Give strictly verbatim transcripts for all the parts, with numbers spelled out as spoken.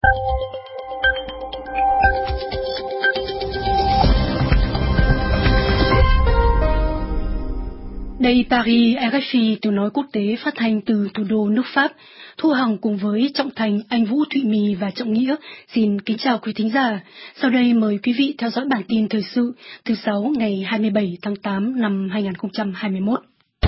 Đây Paris, rờ ép i tiếng nói quốc tế phát thanh từ thủ đô nước Pháp. Thu Hằng cùng với Trọng Thành, Anh Vũ, Thụy Mì và Trọng Nghĩa xin kính chào quý thính giả. Sau đây mời quý vị theo dõi bản tin thời sự thứ sáu ngày hai mươi bảy tháng tám năm hai nghìn không trăm hai mươi mốt.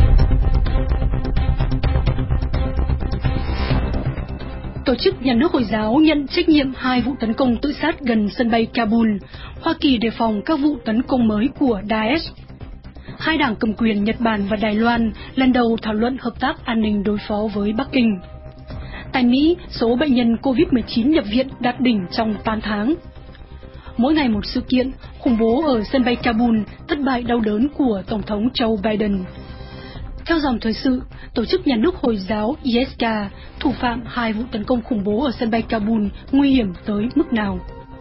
Tổ chức Nhà nước Hồi giáo nhận trách nhiệm hai vụ tấn công tự sát gần sân bay Kabul. Hoa Kỳ đề phòng các vụ tấn công mới của Daesh. Hai đảng cầm quyền Nhật Bản và Đài Loan lần đầu thảo luận hợp tác an ninh đối phó với Bắc Kinh. Tại Mỹ, số bệnh nhân covid mười chín nhập viện đạt đỉnh trong tám tháng. Mỗi ngày một sự kiện, khủng bố ở sân bay Kabul, thất bại đau đớn của Tổng thống Joe Biden. Theo dòng thời sự, Tổ chức Nhà nước Hồi giáo i ét ca, thủ phạm hai vụ tấn công khủng bố ở sân bay Kabul nguy hiểm tới mức nào?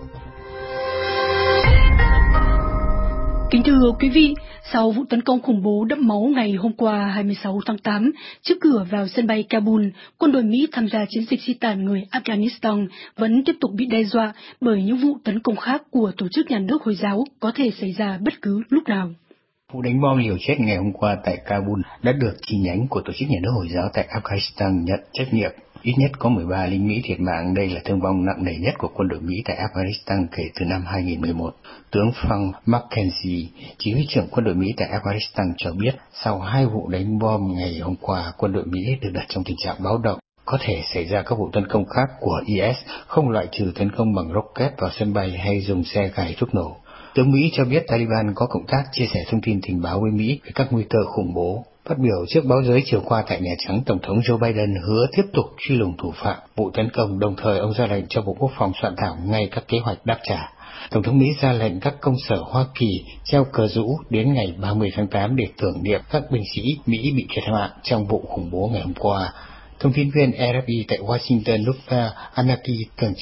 Kính thưa quý vị, sau vụ tấn công khủng bố đẫm máu ngày hôm qua hai mươi sáu tháng tám, trước cửa vào sân bay Kabul, quân đội Mỹ tham gia chiến dịch di tản người Afghanistan vẫn tiếp tục bị đe dọa bởi những vụ tấn công khác của Tổ chức Nhà nước Hồi giáo có thể xảy ra bất cứ lúc nào. Vụ đánh bom liều chết ngày hôm qua tại Kabul đã được chi nhánh của Tổ chức Nhà nước Hồi giáo tại Afghanistan nhận trách nhiệm. Ít nhất có mười ba lính Mỹ thiệt mạng, đây là thương vong nặng nề nhất của quân đội Mỹ tại Afghanistan kể từ năm hai nghìn không trăm mười một. Tướng Frank McKenzie, chỉ huy trưởng quân đội Mỹ tại Afghanistan cho biết, sau hai vụ đánh bom ngày hôm qua, quân đội Mỹ được đặt trong tình trạng báo động. Có thể xảy ra các vụ tấn công khác của i ét, không loại trừ tấn công bằng rocket vào sân bay hay dùng xe gài thuốc nổ. Tướng Mỹ cho biết Taliban có cộng tác chia sẻ thông tin tình báo với Mỹ về các nguy cơ khủng bố. Phát biểu trước báo giới chiều qua tại Nhà Trắng, Tổng thống Joe Biden hứa tiếp tục truy lùng thủ phạm vụ tấn công, đồng thời ông ra lệnh cho Bộ Quốc phòng soạn thảo ngay các kế hoạch đáp trả. Tổng thống Mỹ ra lệnh các công sở Hoa Kỳ treo cờ rũ đến ngày ba mươi tháng tám để tưởng niệm các binh sĩ Mỹ bị thiệt mạng trong vụ khủng bố ngày hôm qua. Thông tin viên rờ ép i tại Washington lúc Anaki tường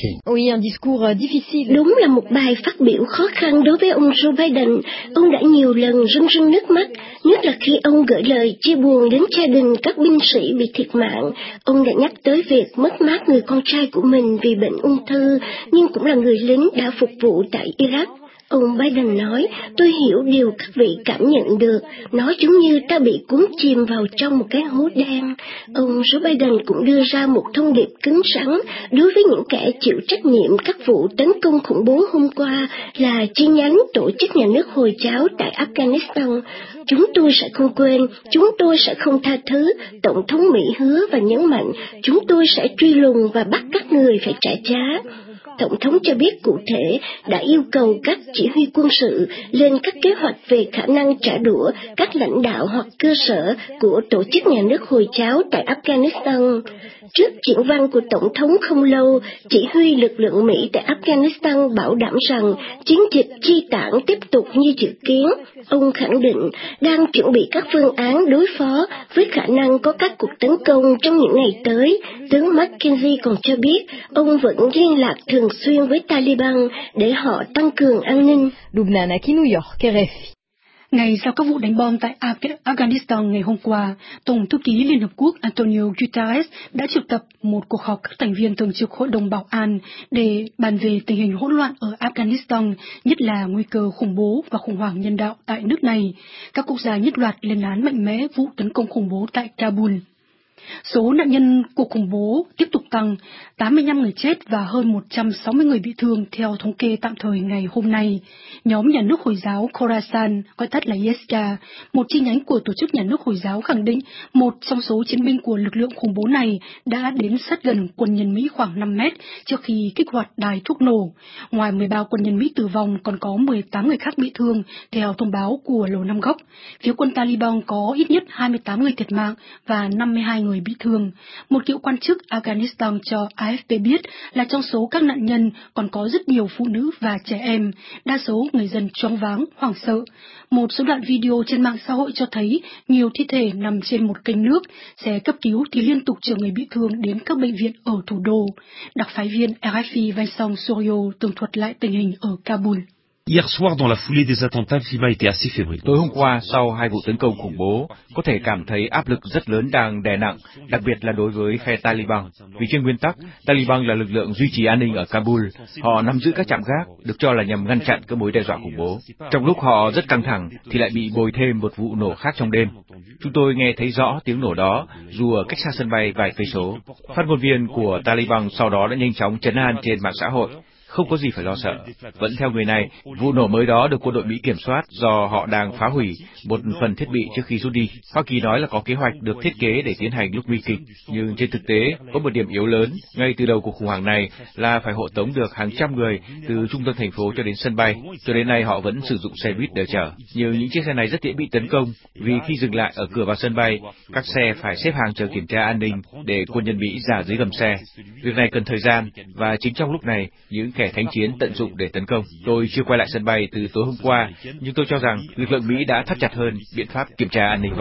trình. Đúng là một bài phát biểu khó khăn đối với ông Joe Biden. Ông đã nhiều lần rưng rưng nước mắt, nhất là khi ông gửi lời chia buồn đến gia đình các binh sĩ bị thiệt mạng. Ông đã nhắc tới việc mất mát người con trai của mình vì bệnh ung thư, nhưng cũng là người lính đã phục vụ tại Iraq. Ông Biden nói, tôi hiểu điều các vị cảm nhận được, nó giống như ta bị cuốn chìm vào trong một cái hố đen. Ông Joe Biden cũng đưa ra một thông điệp cứng rắn đối với những kẻ chịu trách nhiệm các vụ tấn công khủng bố hôm qua là chi nhánh Tổ chức Nhà nước Hồi giáo tại Afghanistan. Chúng tôi sẽ không quên, chúng tôi sẽ không tha thứ, Tổng thống Mỹ hứa và nhấn mạnh, chúng tôi sẽ truy lùng và bắt các người phải trả giá. Tổng thống cho biết cụ thể đã yêu cầu các chỉ huy quân sự lên các kế hoạch về khả năng trả đũa các lãnh đạo hoặc cơ sở của Tổ chức Nhà nước Hồi giáo tại Afghanistan. Trước diễn văn của Tổng thống không lâu, chỉ huy lực lượng Mỹ tại Afghanistan bảo đảm rằng chiến dịch chi tản tiếp tục như dự kiến. Ông khẳng định đang chuẩn bị các phương án đối phó với khả năng có các cuộc tấn công trong những ngày tới. Tướng McKenzie còn cho biết ông vẫn liên lạc thường xuyên với Taliban để họ tăng cường an ninh. Ngày sau các vụ đánh bom tại Afghanistan ngày hôm qua, Tổng thư ký Liên Hợp Quốc Antonio Guterres đã triệu tập một cuộc họp các thành viên thường trực Hội đồng Bảo an để bàn về tình hình hỗn loạn ở Afghanistan, nhất là nguy cơ khủng bố và khủng hoảng nhân đạo tại nước này. Các quốc gia nhất loạt lên án mạnh mẽ vụ tấn công khủng bố tại Kabul. Số nạn nhân cuộc khủng bố tiếp tục tăng, tám mươi lăm người chết và hơn một trăm sáu mươi người bị thương theo thống kê tạm thời ngày hôm nay. Nhóm Nhà nước Hồi giáo Khorasan, gọi tắt là i ét ca, một chi nhánh của Tổ chức Nhà nước Hồi giáo khẳng định một trong số chiến binh của lực lượng khủng bố này đã đến sát gần quân nhân Mỹ khoảng năm mét trước khi kích hoạt đài thuốc nổ. Ngoài mười ba quân nhân Mỹ tử vong, còn có mười tám người khác bị thương, theo thông báo của Lầu Năm Góc. Phía quân Taliban có ít nhất hai mươi tám người thiệt mạng và năm mươi hai người bị thương. Một cựu quan chức Afghanistan cho a ép pê biết là trong số các nạn nhân còn có rất nhiều phụ nữ và trẻ em, đa số người dân choáng váng, hoảng sợ. Một số đoạn video trên mạng xã hội cho thấy nhiều thi thể nằm trên một kênh nước, xe cấp cứu thì liên tục chở người bị thương đến các bệnh viện ở thủ đô. Đặc phái viên rờ ép i Vincent Sorio tường thuật lại tình hình ở Kabul. Hier soir, dans la foulée des attentats, le climat était assez fébrile. Tối hôm qua, sau hai vụ tấn công khủng bố, có thể cảm thấy áp lực rất lớn đang đè nặng, đặc biệt là đối với phe Taliban. Vì trên nguyên tắc, Taliban là lực lượng duy trì an ninh ở Kabul. Họ nắm giữ các trạm gác, được cho là nhằm ngăn chặn các mối đe dọa khủng bố. Trong lúc họ rất căng thẳng, thì lại bị bồi thêm một vụ nổ khác trong đêm. Chúng tôi nghe thấy rõ tiếng nổ đó, dù ở cách xa sân bay vài cây số. Phát ngôn viên của Taliban sau đó đã nhanh chóng trấn an trên mạng xã hội. Không có gì phải lo sợ. Vẫn theo người này, vụ nổ mới đó được quân đội Mỹ kiểm soát do họ đang phá hủy một phần thiết bị trước khi rút đi. Hoa Kỳ nói là có kế hoạch được thiết kế để tiến hành lúc nguy kịch, nhưng trên thực tế có một điểm yếu lớn ngay từ đầu cuộc khủng hoảng này là phải hộ tống được hàng trăm người từ trung tâm thành phố cho đến sân bay. Cho đến nay họ vẫn sử dụng xe buýt để chở, nhưng những chiếc xe này rất dễ bị tấn công vì khi dừng lại ở cửa vào sân bay, các xe phải xếp hàng chờ kiểm tra an ninh để quân nhân Mỹ ra dưới gầm xe. Việc này cần thời gian và chính trong lúc này những kẻ thánh chiến tận dụng để tấn công. Tôi chưa quay lại sân bay từ tối hôm qua, nhưng tôi cho rằng lực lượng Mỹ đã thắt chặt hơn biện pháp kiểm tra an ninh.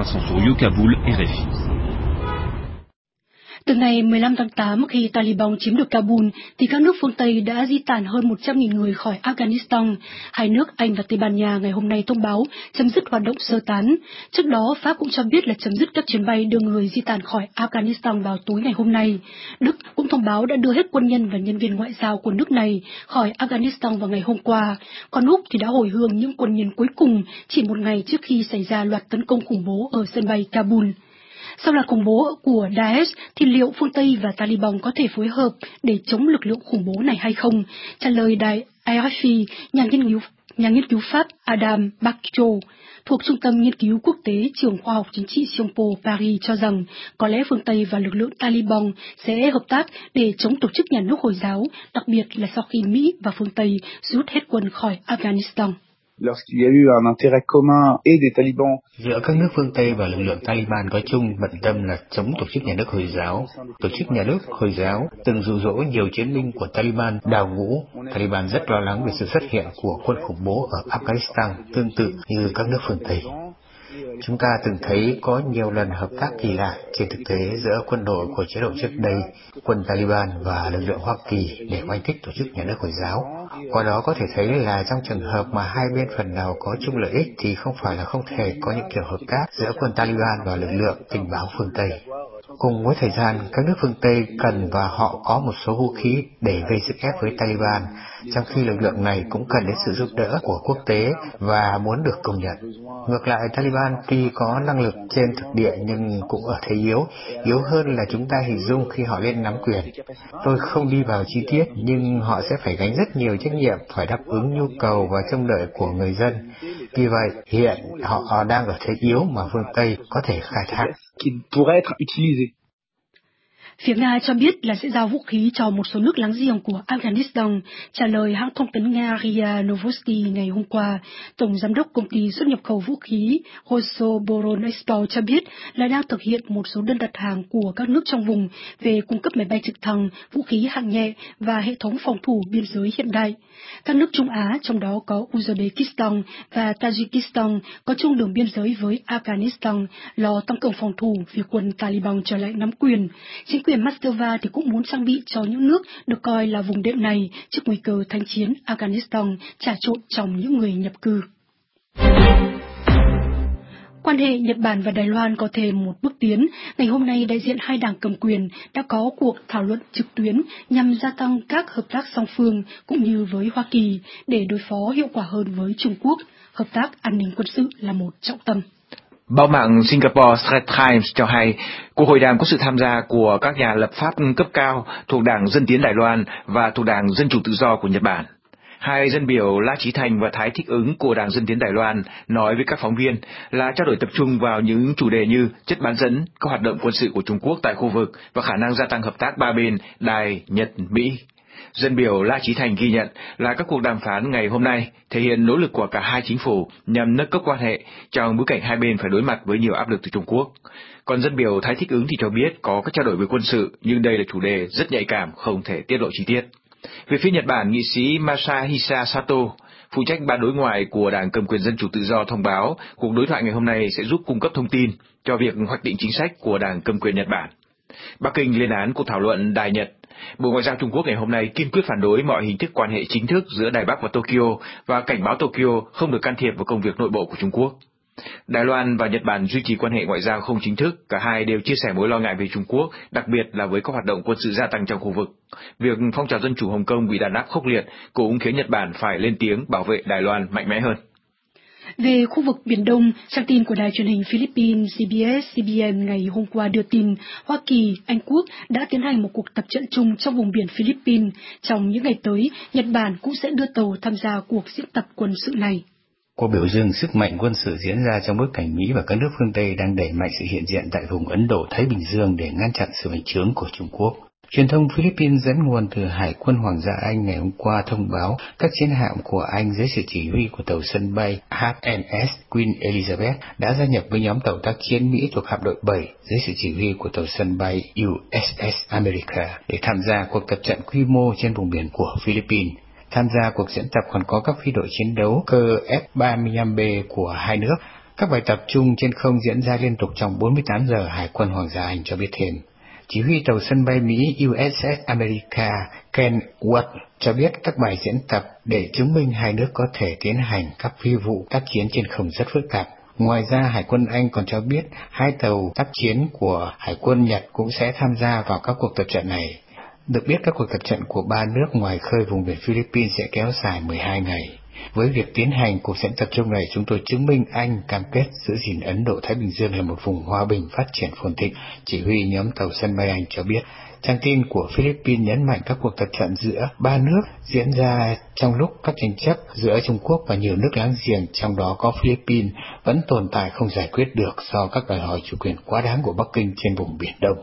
Từ ngày mười lăm tháng tám, khi Taliban chiếm được Kabul, thì các nước phương Tây đã di tản hơn một trăm nghìn người khỏi Afghanistan. Hai nước Anh và Tây Ban Nha ngày hôm nay thông báo chấm dứt hoạt động sơ tán. Trước đó, Pháp cũng cho biết là chấm dứt các chuyến bay đưa người di tản khỏi Afghanistan vào tối ngày hôm nay. Đức cũng thông báo đã đưa hết quân nhân và nhân viên ngoại giao của nước này khỏi Afghanistan vào ngày hôm qua. Còn Úc thì đã hồi hương những quân nhân cuối cùng chỉ một ngày trước khi xảy ra loạt tấn công khủng bố ở sân bay Kabul. Sau loạt khủng bố của Daesh, thì liệu phương Tây và Taliban có thể phối hợp để chống lực lượng khủng bố này hay không? Trả lời đài a ép pê, nhà nghiên cứu, nhà nghiên cứu Pháp Adam Baccio thuộc Trung tâm Nghiên cứu Quốc tế Trường Khoa học Chính trị Sciences Po Paris cho rằng có lẽ phương Tây và lực lượng Taliban sẽ hợp tác để chống tổ chức nhà nước Hồi giáo, đặc biệt là sau khi Mỹ và phương Tây rút hết quân khỏi Afghanistan. Lorsqu'il y a eu un intérêt commun et des talibans. Giữa các nước phương Tây và lực lượng Taliban có chung bận tâm là chống tổ chức nhà nước Hồi giáo. Tổ chức nhà nước Hồi giáo từng dụ dỗ nhiều chiến binh của Taliban đào ngũ. Taliban rất lo lắng về sự xuất hiện của quân khủng bố ở Afghanistan, tương tự như các nước phương Tây. Chúng ta từng thấy có nhiều lần hợp tác kỳ lạ trên thực tế giữa quân đội của chế độ trước đây, quân Taliban và lực lượng Hoa Kỳ để oanh kích tổ chức nhà nước Hồi giáo. Qua đó có thể thấy là trong trường hợp mà hai bên phần nào có chung lợi ích thì không phải là không thể có những kiểu hợp tác giữa quân Taliban và lực lượng tình báo phương Tây. Cùng với thời gian, các nước phương Tây cần và họ có một số vũ khí để gây sức ép với Taliban, trong khi lực lượng này cũng cần đến sự giúp đỡ của quốc tế và muốn được công nhận. Ngược lại, Taliban tuy có năng lực trên thực địa nhưng cũng ở thế yếu, yếu hơn là chúng ta hình dung khi họ lên nắm quyền. Tôi không đi vào chi tiết, nhưng họ sẽ phải gánh rất nhiều trách nhiệm, phải đáp ứng nhu cầu và trông đợi của người dân. Vì vậy, hiện họ đang ở thế yếu mà phương Tây có thể khai thác. Phía Nga cho biết là sẽ giao vũ khí cho một số nước láng giềng của Afghanistan. Trả lời hãng thông tấn Nga rê i a Novosti ngày hôm qua, Tổng Giám đốc Công ty xuất nhập khẩu vũ khí Rosoboronexport cho biết là đang thực hiện một số đơn đặt hàng của các nước trong vùng về cung cấp máy bay trực thăng, vũ khí hạng nhẹ và hệ thống phòng thủ biên giới hiện đại. Các nước Trung Á, trong đó có Uzbekistan và Tajikistan, có chung đường biên giới với Afghanistan, lo tăng cường phòng thủ vì quân Taliban trở lại nắm quyền. Chính quyền Moscow thì cũng muốn trang bị cho những nước được coi là vùng đệm này trước nguy cơ thanh chiến Afghanistan trà trộn trong những người nhập cư. Quan hệ Nhật Bản và Đài Loan có thêm một bước tiến. Ngày hôm nay, đại diện hai đảng cầm quyền đã có cuộc thảo luận trực tuyến nhằm gia tăng các hợp tác song phương cũng như với Hoa Kỳ để đối phó hiệu quả hơn với Trung Quốc. Hợp tác an ninh quân sự là một trọng tâm. Báo mạng Singapore Straits Times cho hay, cuộc hội đàm có sự tham gia của các nhà lập pháp cấp cao thuộc Đảng Dân Tiến Đài Loan và thuộc Đảng Dân Chủ Tự Do của Nhật Bản. Hai dân biểu La Chí Thành và Thái Thích Ứng của Đảng Dân Tiến Đài Loan nói với các phóng viên là trao đổi tập trung vào những chủ đề như chất bán dẫn, các hoạt động quân sự của Trung Quốc tại khu vực và khả năng gia tăng hợp tác ba bên Đài, Nhật, Mỹ. Dân biểu La Chí Thành ghi nhận là các cuộc đàm phán ngày hôm nay thể hiện nỗ lực của cả hai chính phủ nhằm nâng cấp quan hệ trong bối cảnh hai bên phải đối mặt với nhiều áp lực từ Trung Quốc. Còn dân biểu Thái Thích Ứng thì cho biết có các trao đổi về quân sự, nhưng đây là chủ đề rất nhạy cảm, không thể tiết lộ chi tiết. Về phía Nhật Bản, nghị sĩ Masahisa Sato, phụ trách ban đối ngoại của Đảng Cầm quyền Dân Chủ Tự Do thông báo cuộc đối thoại ngày hôm nay sẽ giúp cung cấp thông tin cho việc hoạch định chính sách của Đảng Cầm quyền Nhật Bản. Bắc Kinh lên án cuộc thảo luận Đài Nhật, Bộ Ngoại giao Trung Quốc ngày hôm nay kiên quyết phản đối mọi hình thức quan hệ chính thức giữa Đài Bắc và Tokyo và cảnh báo Tokyo không được can thiệp vào công việc nội bộ của Trung Quốc. Đài Loan và Nhật Bản duy trì quan hệ ngoại giao không chính thức, cả hai đều chia sẻ mối lo ngại về Trung Quốc, đặc biệt là với các hoạt động quân sự gia tăng trong khu vực. Việc phong trào dân chủ Hồng Kông bị đàn áp khốc liệt cũng khiến Nhật Bản phải lên tiếng bảo vệ Đài Loan mạnh mẽ hơn. Về khu vực Biển Đông, trang tin của đài truyền hình Philippines xê bê ét xê bê en ngày hôm qua đưa tin Hoa Kỳ, Anh Quốc đã tiến hành một cuộc tập trận chung trong vùng biển Philippines. Trong những ngày tới, Nhật Bản cũng sẽ đưa tàu tham gia cuộc diễn tập quân sự này. Cuộc biểu dương sức mạnh quân sự diễn ra trong bối cảnh Mỹ và các nước phương Tây đang đẩy mạnh sự hiện diện tại vùng Ấn Độ-Thái Bình Dương để ngăn chặn sự bành trướng của Trung Quốc. Truyền thông Philippines dẫn nguồn từ Hải quân Hoàng gia Anh ngày hôm qua thông báo các chiến hạm của Anh dưới sự chỉ huy của tàu sân bay hát em ét Queen Elizabeth đã gia nhập với nhóm tàu tác chiến Mỹ thuộc hạm đội bảy dưới sự chỉ huy của tàu sân bay u ét ét America để tham gia cuộc tập trận quy mô trên vùng biển của Philippines. Tham gia cuộc diễn tập còn có các phi đội chiến đấu cơ F ba mươi lăm B của hai nước. Các bài tập chung trên không diễn ra liên tục trong bốn mươi tám giờ, Hải quân Hoàng gia Anh cho biết thêm. Chỉ huy tàu sân bay Mỹ u ét ét America Ken Watt cho biết các bài diễn tập để chứng minh hai nước có thể tiến hành các phi vụ tác chiến trên không rất phức tạp. Ngoài ra, Hải quân Anh còn cho biết hai tàu tác chiến của Hải quân Nhật cũng sẽ tham gia vào các cuộc tập trận này. Được biết, các cuộc tập trận của ba nước ngoài khơi vùng biển Philippines sẽ kéo dài mười hai ngày. Với việc tiến hành cuộc diễn tập chung này, chúng tôi chứng minh Anh cam kết giữ gìn Ấn Độ-Thái Bình Dương là một vùng hòa bình phát triển phồn thịnh, chỉ huy nhóm tàu sân bay Anh cho biết. Trang tin của Philippines nhấn mạnh các cuộc tập trận giữa ba nước diễn ra trong lúc các tranh chấp giữa Trung Quốc và nhiều nước láng giềng, trong đó có Philippines, vẫn tồn tại không giải quyết được do các đòi hỏi chủ quyền quá đáng của Bắc Kinh trên vùng Biển Đông.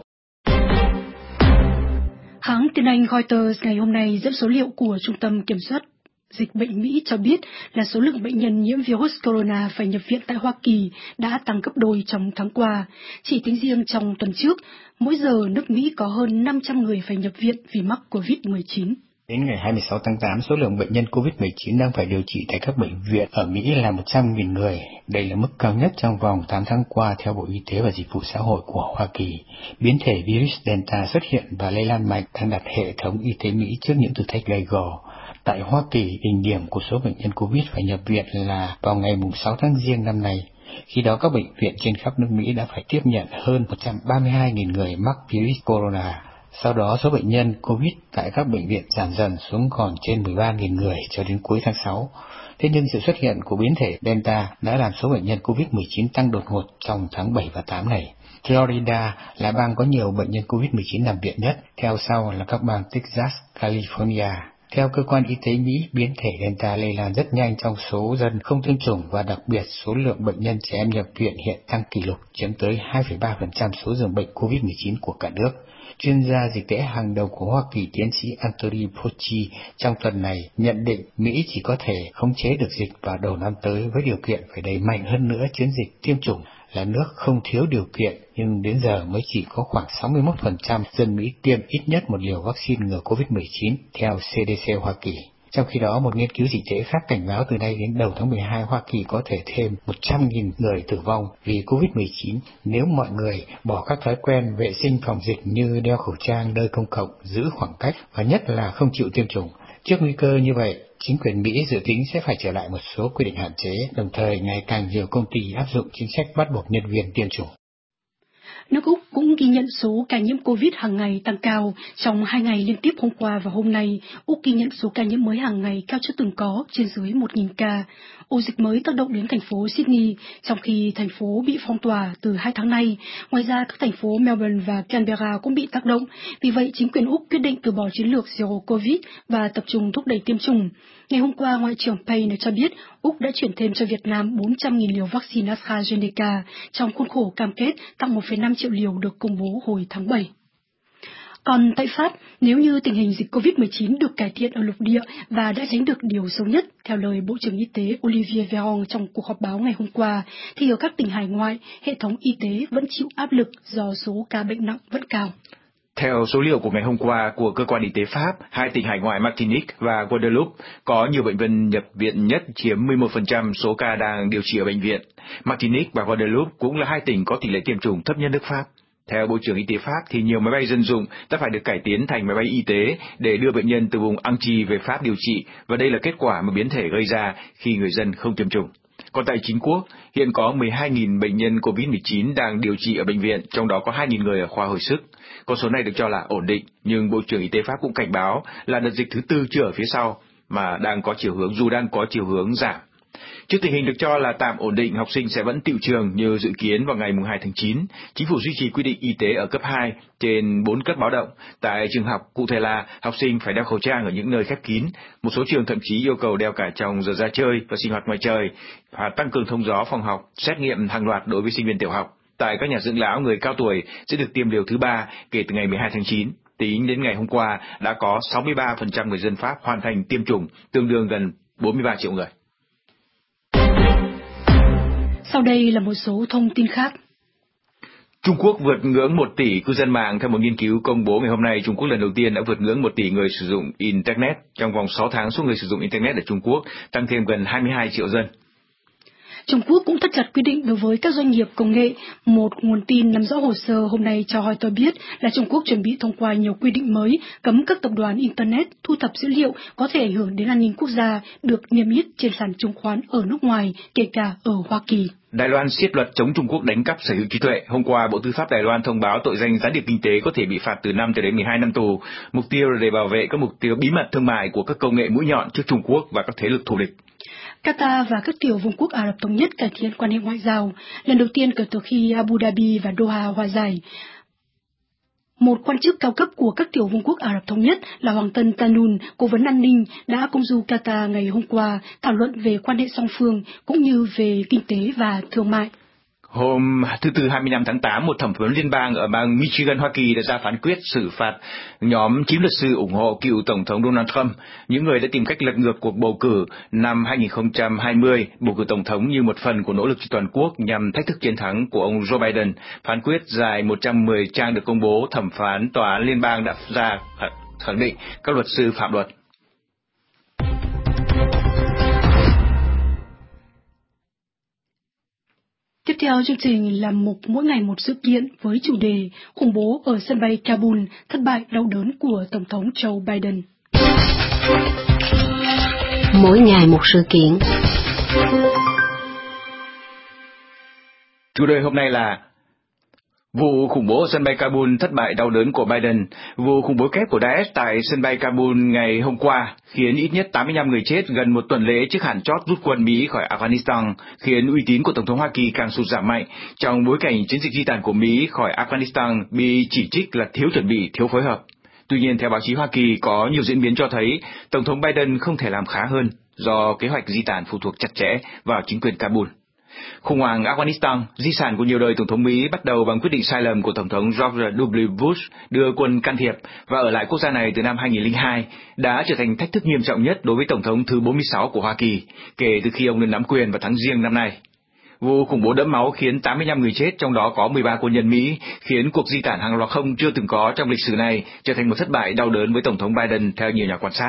Hãng tin Anh Reuters ngày hôm nay dẫn số liệu của Trung tâm Kiểm soát Dịch bệnh Mỹ cho biết là số lượng bệnh nhân nhiễm virus corona phải nhập viện tại Hoa Kỳ đã tăng gấp đôi trong tháng qua. Chỉ tính riêng trong tuần trước, mỗi giờ nước Mỹ có hơn năm trăm người phải nhập viện vì mắc covid mười chín. Đến ngày hai mươi sáu tháng tám, số lượng bệnh nhân covid mười chín đang phải điều trị tại các bệnh viện ở Mỹ là một trăm nghìn người. Đây là mức cao nhất trong vòng tám tháng qua theo Bộ Y tế và Dịch vụ Xã hội của Hoa Kỳ. Biến thể virus Delta xuất hiện và lây lan mạnh đang đặt hệ thống y tế Mỹ trước những thử thách gay go. Tại Hoa Kỳ, đỉnh điểm của số bệnh nhân Covid phải nhập viện là vào ngày sáu tháng Giêng năm nay. Khi đó, các bệnh viện trên khắp nước Mỹ đã phải tiếp nhận hơn một trăm ba mươi hai nghìn người mắc virus corona. Sau đó, số bệnh nhân Covid tại các bệnh viện giảm dần xuống còn trên mười ba nghìn người cho đến cuối tháng sáu. Thế nhưng sự xuất hiện của biến thể Delta đã làm số bệnh nhân covid mười chín tăng đột ngột trong tháng bảy và tám này. Florida là bang có nhiều bệnh nhân covid mười chín nằm viện nhất, theo sau là các bang Texas, California. Theo cơ quan y tế Mỹ, biến thể Delta lây lan rất nhanh trong số dân không tiêm chủng và đặc biệt số lượng bệnh nhân trẻ em nhập viện hiện tăng kỷ lục, chiếm tới hai phẩy ba phần trăm số giường bệnh covid mười chín của cả nước. Chuyên gia dịch tễ hàng đầu của Hoa Kỳ tiến sĩ Anthony Fauci trong tuần này nhận định Mỹ chỉ có thể khống chế được dịch vào đầu năm tới với điều kiện phải đẩy mạnh hơn nữa chiến dịch tiêm chủng. Là nước không thiếu điều kiện nhưng đến giờ mới chỉ có khoảng sáu mươi mốt phần trăm dân Mỹ tiêm ít nhất một liều vaccine ngừa covid mười chín theo xê đê xê Hoa Kỳ. Trong khi đó, một nghiên cứu dịch tễ khác cảnh báo từ nay đến đầu tháng mười hai, Hoa Kỳ có thể thêm một trăm nghìn người tử vong vì covid mười chín nếu mọi người bỏ các thói quen vệ sinh phòng dịch như đeo khẩu trang nơi công cộng, giữ khoảng cách và nhất là không chịu tiêm chủng. Trước nguy cơ như vậy, chính quyền Mỹ dự tính sẽ phải trở lại một số quy định hạn chế, đồng thời ngày càng nhiều công ty áp dụng chính sách bắt buộc nhân viên tiêm chủng. Nước Úc cũng ghi nhận số ca nhiễm Covid hàng ngày tăng cao. Trong hai ngày liên tiếp hôm qua và hôm nay, Úc ghi nhận số ca nhiễm mới hàng ngày cao chưa từng có, trên dưới một nghìn ca. Ổ dịch mới tác động đến thành phố Sydney, trong khi thành phố bị phong tỏa từ hai tháng nay. Ngoài ra, các thành phố Melbourne và Canberra cũng bị tác động. Vì vậy, chính quyền Úc quyết định từ bỏ chiến lược Zero Covid và tập trung thúc đẩy tiêm chủng. Ngày hôm qua, Ngoại trưởng Payne cho biết Úc đã chuyển thêm cho Việt Nam bốn trăm nghìn liều vaccine AstraZeneca trong khuôn khổ cam kết tăng một phẩy năm triệu liều được công bố hồi tháng bảy. Còn tại Pháp, nếu như tình hình dịch covid mười chín được cải thiện ở lục địa và đã tránh được điều xấu nhất, theo lời Bộ trưởng Y tế Olivier Véran trong cuộc họp báo ngày hôm qua, thì ở các tỉnh hải ngoại, hệ thống y tế vẫn chịu áp lực do số ca bệnh nặng vẫn cao. Theo số liệu của ngày hôm qua của cơ quan y tế Pháp, hai tỉnh hải ngoại Martinique và Guadeloupe có nhiều bệnh nhân nhập viện nhất, chiếm mười một phần trăm số ca đang điều trị ở bệnh viện. Martinique và Guadeloupe cũng là hai tỉnh có tỷ lệ tiêm chủng thấp nhất nước Pháp. Theo Bộ trưởng Y tế Pháp thì nhiều máy bay dân dụng đã phải được cải tiến thành máy bay y tế để đưa bệnh nhân từ vùng Angers về Pháp điều trị, và đây là kết quả mà biến thể gây ra khi người dân không tiêm chủng. Còn tại chính quốc, hiện có mười hai nghìn bệnh nhân covid mười chín đang điều trị ở bệnh viện, trong đó có hai nghìn người ở khoa hồi sức. Con số này được cho là ổn định, nhưng Bộ trưởng Y tế Pháp cũng cảnh báo là đợt dịch thứ tư chưa ở phía sau, mà đang có chiều hướng dù đang có chiều hướng giảm. Trước tình hình được cho là tạm ổn định, học sinh sẽ vẫn tựu trường như dự kiến vào ngày hai tháng chín. Chính phủ duy trì quy định y tế ở cấp hai trên bốn cấp báo động. Tại trường học, cụ thể là học sinh phải đeo khẩu trang ở những nơi khép kín. Một số trường thậm chí yêu cầu đeo cả trong giờ ra chơi và sinh hoạt ngoài trời, và tăng cường thông gió phòng học, xét nghiệm hàng loạt đối với sinh viên tiểu học. Tại các nhà dưỡng lão, người cao tuổi sẽ được tiêm liều thứ ba kể từ ngày mười hai tháng chín. Tính đến ngày hôm qua, đã có sáu mươi ba phần trăm người dân Pháp hoàn thành tiêm chủng, tương đương gần bốn mươi ba triệu người. Sau đây là một số thông tin khác. Trung Quốc vượt ngưỡng một tỷ cư dân mạng. Theo một nghiên cứu công bố ngày hôm nay, Trung Quốc lần đầu tiên đã vượt ngưỡng một tỷ người sử dụng Internet. Trong vòng sáu tháng, số người sử dụng Internet ở Trung Quốc tăng thêm gần hai mươi hai triệu dân. Trung Quốc cũng thắt chặt quy định đối với các doanh nghiệp công nghệ. Một nguồn tin nắm rõ hồ sơ hôm nay cho hỏi tôi biết là Trung Quốc chuẩn bị thông qua nhiều quy định mới cấm các tập đoàn Internet thu thập dữ liệu có thể ảnh hưởng đến an ninh quốc gia được niêm yết trên sàn chứng khoán ở nước ngoài, kể cả ở Hoa Kỳ. Đài Loan siết luật chống Trung Quốc đánh cắp sở hữu trí tuệ. Hôm qua, Bộ Tư pháp Đài Loan thông báo tội danh gián điệp kinh tế có thể bị phạt từ năm cho đến mười hai năm tù. Mục tiêu là để bảo vệ các mục tiêu bí mật thương mại của các công nghệ mũi nhọn trước Trung Quốc và các thế lực thù địch. Qatar và các tiểu vương quốc Ả Rập Thống Nhất cải thiện quan hệ ngoại giao, lần đầu tiên kể từ khi Abu Dhabi và Doha hòa giải. Một quan chức cao cấp của các tiểu vương quốc Ả Rập Thống Nhất là Hoàng Tân Tanun, cố vấn an ninh, đã công du Qatar ngày hôm qua thảo luận về quan hệ song phương cũng như về kinh tế và thương mại. Hôm thứ Tư hai mươi lăm tháng tám, một thẩm phán liên bang ở bang Michigan, Hoa Kỳ đã ra phán quyết xử phạt nhóm chín luật sư ủng hộ cựu Tổng thống Donald Trump, những người đã tìm cách lật ngược cuộc bầu cử năm hai không hai không, bầu cử Tổng thống như một phần của nỗ lực toàn quốc nhằm thách thức chiến thắng của ông Joe Biden. Phán quyết dài một trăm mười trang được công bố, thẩm phán tòa án liên bang đã ra khẳng định các luật sư phạm luật. Tiếp theo chương trình là mục mỗi ngày một sự kiện với chủ đề khủng bố ở sân bay Kabul, thất bại đau đớn của Tổng thống Joe Biden. Mỗi ngày một sự kiện. Chủ đề hôm nay là vụ khủng bố ở sân bay Kabul, thất bại đau đớn của Biden. Vụ khủng bố kép của Daesh tại sân bay Kabul ngày hôm qua khiến ít nhất tám mươi lăm người chết gần một tuần lễ trước hạn chót rút quân Mỹ khỏi Afghanistan, khiến uy tín của Tổng thống Hoa Kỳ càng sụt giảm mạnh trong bối cảnh chiến dịch di tản của Mỹ khỏi Afghanistan bị chỉ trích là thiếu chuẩn bị, thiếu phối hợp. Tuy nhiên, theo báo chí Hoa Kỳ, có nhiều diễn biến cho thấy Tổng thống Biden không thể làm khá hơn do kế hoạch di tản phụ thuộc chặt chẽ vào chính quyền Kabul. Khủng hoảng Afghanistan, di sản của nhiều đời Tổng thống Mỹ, bắt đầu bằng quyết định sai lầm của Tổng thống George W. Bush đưa quân can thiệp và ở lại quốc gia này từ năm hai nghìn không trăm lẻ hai, đã trở thành thách thức nghiêm trọng nhất đối với Tổng thống thứ bốn mươi sáu của Hoa Kỳ, kể từ khi ông lên nắm quyền vào tháng Giêng năm nay. Vụ khủng bố đẫm máu khiến tám mươi lăm người chết, trong đó có mười ba quân nhân Mỹ, khiến cuộc di tản hàng loạt không chưa từng có trong lịch sử này trở thành một thất bại đau đớn với Tổng thống Biden, theo nhiều nhà quan sát.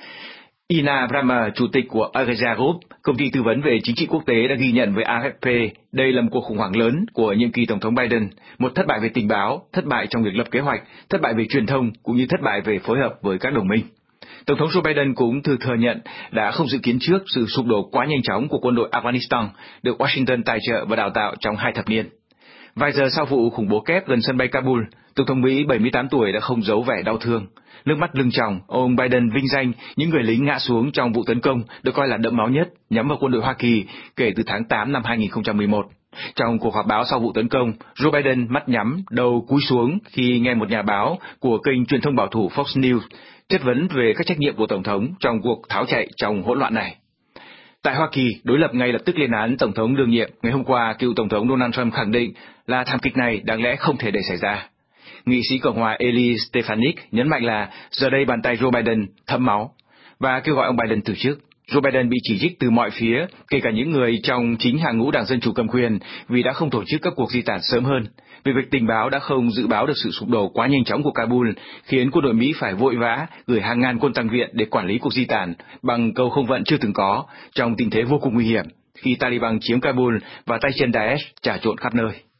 Ina Brahma, chủ tịch của Ageja Group, công ty tư vấn về chính trị quốc tế, đã ghi nhận với a ép pê đây là một cuộc khủng hoảng lớn của nhiệm kỳ Tổng thống Biden, một thất bại về tình báo, thất bại trong việc lập kế hoạch, thất bại về truyền thông, cũng như thất bại về phối hợp với các đồng minh. Tổng thống Joe Biden cũng thừa thừa nhận đã không dự kiến trước sự sụp đổ quá nhanh chóng của quân đội Afghanistan, được Washington tài trợ và đào tạo trong hai thập niên. Vài giờ sau vụ khủng bố kép gần sân bay Kabul, Tổng thống Mỹ bảy mươi tám tuổi đã không giấu vẻ đau thương. Nước mắt lưng tròng, ông Biden vinh danh những người lính ngã xuống trong vụ tấn công được coi là đẫm máu nhất nhắm vào quân đội Hoa Kỳ kể từ tháng tám năm hai nghìn không trăm mười một. Trong cuộc họp báo sau vụ tấn công, Joe Biden mắt nhắm, đầu cúi xuống khi nghe một nhà báo của kênh truyền thông bảo thủ Fox News chất vấn về các trách nhiệm của Tổng thống trong cuộc tháo chạy trong hỗn loạn này. Tại Hoa Kỳ, đối lập ngay lập tức lên án Tổng thống đương nhiệm. Ngày hôm qua, cựu Tổng thống Donald Trump khẳng định là thảm kịch này đáng lẽ không thể để xảy ra. Nghị sĩ Cộng hòa Eli Stefanik nhấn mạnh là giờ đây bàn tay Joe Biden thấm máu và kêu gọi ông Biden từ chức. Joe Biden bị chỉ trích từ mọi phía, kể cả những người trong chính hàng ngũ Đảng Dân Chủ cầm quyền vì đã không tổ chức các cuộc di tản sớm hơn. Vì việc tình báo đã không dự báo được sự sụp đổ quá nhanh chóng của Kabul, khiến quân đội Mỹ phải vội vã gửi hàng ngàn quân tăng viện để quản lý cuộc di tản bằng cầu không vận chưa từng có trong tình thế vô cùng nguy hiểm khi Taliban chiếm Kabul và tay chân Daesh trà trộn khắp nơi.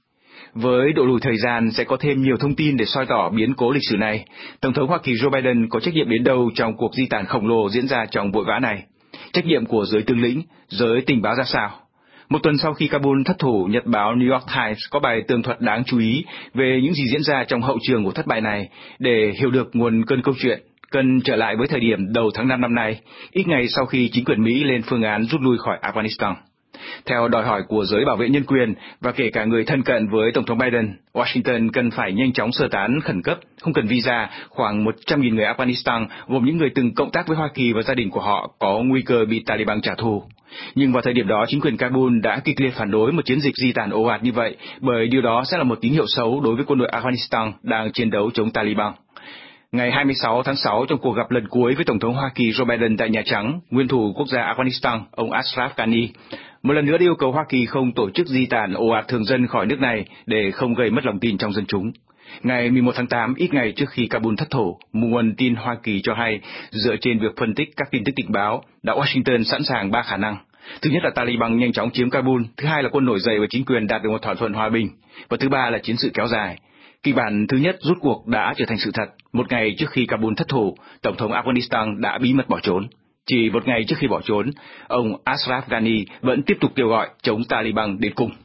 Với độ lùi thời gian sẽ có thêm nhiều thông tin để soi tỏ biến cố lịch sử này. Tổng thống Hoa Kỳ Joe Biden có trách nhiệm đến đâu trong cuộc di tản khổng lồ diễn ra trong vội vã này? Trách nhiệm của giới tướng lĩnh, giới tình báo ra sao? Một tuần sau khi Kabul thất thủ, nhật báo New York Times có bài tường thuật đáng chú ý về những gì diễn ra trong hậu trường của thất bại này. Để hiểu được nguồn cơn câu chuyện, cần trở lại với thời điểm đầu tháng năm năm nay, ít ngày sau khi chính quyền Mỹ lên phương án rút lui khỏi Afghanistan. Theo đòi hỏi của giới bảo vệ nhân quyền và kể cả người thân cận với Tổng thống Biden, Washington cần phải nhanh chóng sơ tán khẩn cấp, không cần visa, khoảng một trăm nghìn người Afghanistan, gồm những người từng cộng tác với Hoa Kỳ và gia đình của họ, có nguy cơ bị Taliban trả thù. Nhưng vào thời điểm đó, chính quyền Kabul đã kịch liệt phản đối một chiến dịch di tản ồ ạt như vậy, bởi điều đó sẽ là một tín hiệu xấu đối với quân đội Afghanistan đang chiến đấu chống Taliban. Ngày hai mươi sáu tháng sáu, trong cuộc gặp lần cuối với Tổng thống Hoa Kỳ Joe Biden tại Nhà Trắng, nguyên thủ quốc gia Afghanistan, ông Ashraf Ghani, một lần nữa đã yêu cầu Hoa Kỳ không tổ chức di tản ồ ạt thường dân khỏi nước này để không gây mất lòng tin trong dân chúng. Ngày mười một tháng tám, ít ngày trước khi Kabul thất thủ, một nguồn tin Hoa Kỳ cho hay, dựa trên việc phân tích các tin tức tình báo, đã Washington sẵn sàng ba khả năng. Thứ nhất là Taliban nhanh chóng chiếm Kabul, thứ hai là quân nổi dậy và chính quyền đạt được một thỏa thuận hòa bình, và thứ ba là chiến sự kéo dài. Kịch bản thứ nhất rút cuộc đã trở thành sự thật. Một ngày trước khi Kabul thất thủ, Tổng thống Afghanistan đã bí mật bỏ trốn. Chỉ một ngày trước khi bỏ trốn, ông Ashraf Ghani vẫn tiếp tục kêu gọi chống Taliban đến cùng.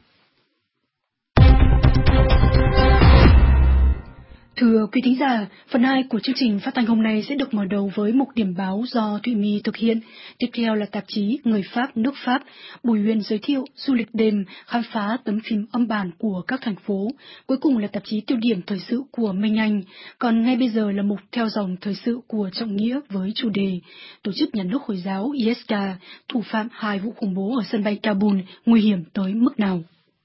Thưa quý thính giả, phần hai của chương trình phát thanh hôm nay sẽ được mở đầu với mục điểm báo do Thụy My thực hiện. Tiếp theo là tạp chí Người Pháp, nước Pháp. Bùi Huyền giới thiệu du lịch đêm, khám phá tấm phim âm bản của các thành phố. Cuối cùng là tạp chí tiêu điểm thời sự của Minh Anh. Còn ngay bây giờ là mục theo dòng thời sự của Trọng Nghĩa với chủ đề Tổ chức Nhà nước Hồi giáo i ét ca thủ phạm hai vụ khủng bố ở sân bay Kabul nguy hiểm tới mức nào.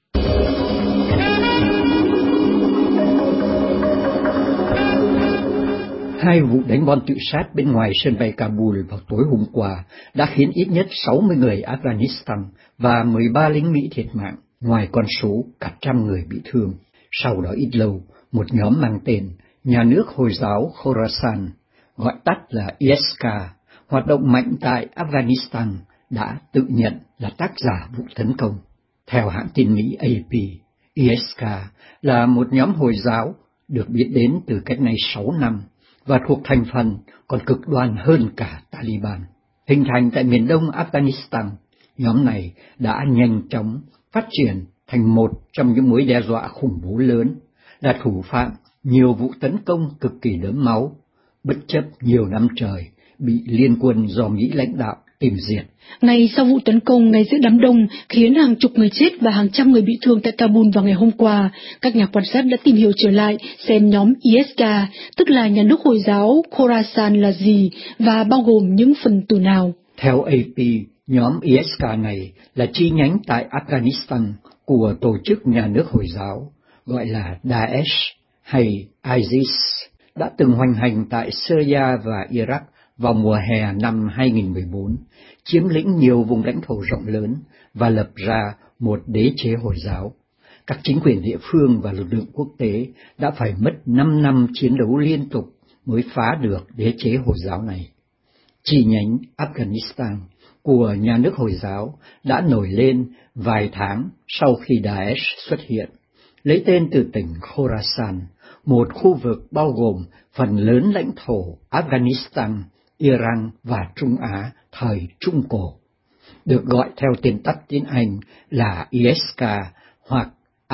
Hai vụ đánh bom tự sát bên ngoài sân bay Kabul vào tối hôm qua đã khiến ít nhất sáu mươi người Afghanistan và mười ba lính Mỹ thiệt mạng, ngoài con số cả trăm người bị thương. Sau đó ít lâu, một nhóm mang tên Nhà nước Hồi giáo Khorasan, gọi tắt là i ét ca, hoạt động mạnh tại Afghanistan, đã tự nhận là tác giả vụ tấn công. Theo hãng tin Mỹ a pê, i ét ca là một nhóm Hồi giáo được biết đến từ cách nay sáu năm, và thuộc thành phần còn cực đoan hơn cả Taliban. Hình thành tại miền đông Afghanistan, nhóm này đã nhanh chóng phát triển thành một trong những mối đe dọa khủng bố lớn, là thủ phạm nhiều vụ tấn công cực kỳ đẫm máu, bất chấp nhiều năm trời bị liên quân do Mỹ lãnh đạo tìm diệt. Ngay sau vụ tấn công ngay giữa đám đông khiến hàng chục người chết và hàng trăm người bị thương tại Kabul vào ngày hôm qua, các nhà quan sát đã tìm hiểu trở lại xem nhóm i ét ca, tức là Nhà nước Hồi giáo Khorasan là gì và bao gồm những phần tử nào. Theo a pê, nhóm i ét ca này là chi nhánh tại Afghanistan của tổ chức Nhà nước Hồi giáo, gọi là Daesh hay ISIS, đã từng hoành hành tại Syria và Iraq vào mùa hè năm hai nghìn không trăm mười bốn, chiếm lĩnh nhiều vùng lãnh thổ rộng lớn và lập ra một đế chế Hồi giáo. Các chính quyền địa phương và lực lượng quốc tế đã phải mất năm năm chiến đấu liên tục mới phá được đế chế Hồi giáo này. Chi nhánh Afghanistan của Nhà nước Hồi giáo đã nổi lên vài tháng sau khi Daesh xuất hiện, lấy tên từ tỉnh Khorasan, một khu vực bao gồm phần lớn lãnh thổ Afghanistan, Iran và Trung Á thời Trung Cổ, được gọi theo tên tắt tiếng Anh là i ét ca hoặc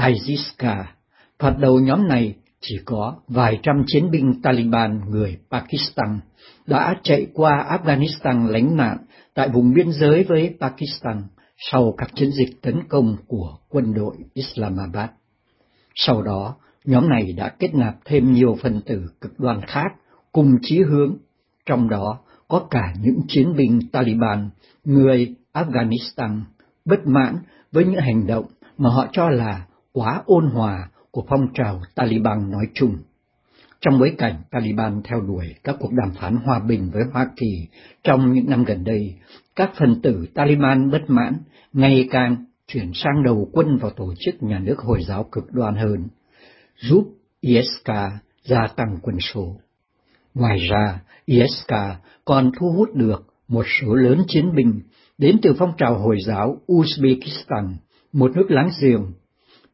ISIS-K. Thoạt đầu nhóm này chỉ có vài trăm chiến binh Taliban người Pakistan đã chạy qua Afghanistan lánh nạn tại vùng biên giới với Pakistan sau các chiến dịch tấn công của quân đội Islamabad. Sau đó, nhóm này đã kết nạp thêm nhiều phần tử cực đoan khác cùng chí hướng, trong đó có cả những chiến binh Taliban người Afghanistan bất mãn với những hành động mà họ cho là quá ôn hòa của phong trào Taliban nói chung. Trong bối cảnh Taliban theo đuổi các cuộc đàm phán hòa bình với Hoa Kỳ trong những năm gần đây, các phần tử Taliban bất mãn ngày càng chuyển sang đầu quân vào tổ chức Nhà nước Hồi giáo cực đoan hơn, giúp i ét ca gia tăng quân số. Ngoài ra, i ét ca còn thu hút được một số lớn chiến binh đến từ phong trào Hồi giáo Uzbekistan, một nước láng giềng.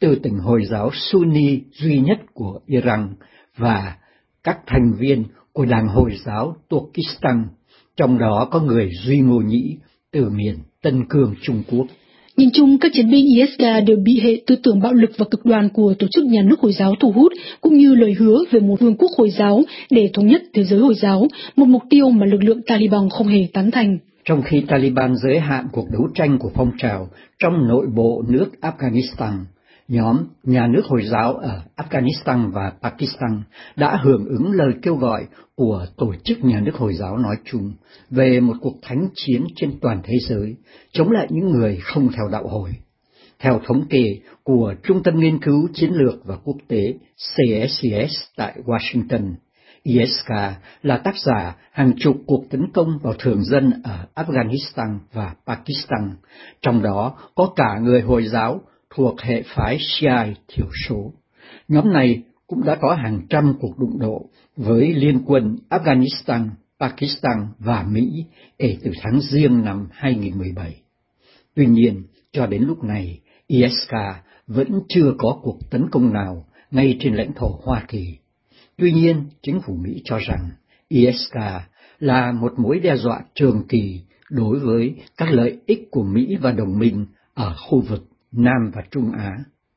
từ tỉnh Hồi giáo Sunni duy nhất của Iran và các thành viên của Đảng Hồi giáo Turkestan, trong đó có người Duy Ngô Nhĩ từ miền Tân Cương Trung Quốc. Nhìn chung, các chiến binh i ét ca đều bị hệ tư tưởng bạo lực và cực đoan của tổ chức nhà nước Hồi giáo thu hút, cũng như lời hứa về một vương quốc Hồi giáo để thống nhất thế giới Hồi giáo, một mục tiêu mà lực lượng Taliban không hề tán thành. Trong khi Taliban giới hạn cuộc đấu tranh của phong trào trong nội bộ nước Afghanistan, nhóm nhà nước Hồi giáo ở Afghanistan và Pakistan đã hưởng ứng lời kêu gọi của tổ chức nhà nước Hồi giáo nói chung về một cuộc thánh chiến trên toàn thế giới, chống lại những người không theo đạo Hồi. Theo thống kê của Trung tâm Nghiên cứu Chiến lược và Quốc tế C S I S tại Washington, i ét ca là tác giả hàng chục cuộc tấn công vào thường dân ở Afghanistan và Pakistan, trong đó có cả người Hồi giáo thuộc hệ phái Shia thiểu số. Nhóm này cũng đã có hàng trăm cuộc đụng độ với liên quân Afghanistan, Pakistan và Mỹ kể từ tháng Giêng năm hai nghìn không trăm mười bảy. Tuy nhiên, cho đến lúc này, i ét ca vẫn chưa có cuộc tấn công nào ngay trên lãnh thổ Hoa Kỳ. Tuy nhiên, chính phủ Mỹ cho rằng i ét ca là một mối đe dọa trường kỳ đối với các lợi ích của Mỹ và đồng minh ở khu vực Nam và Trung Á.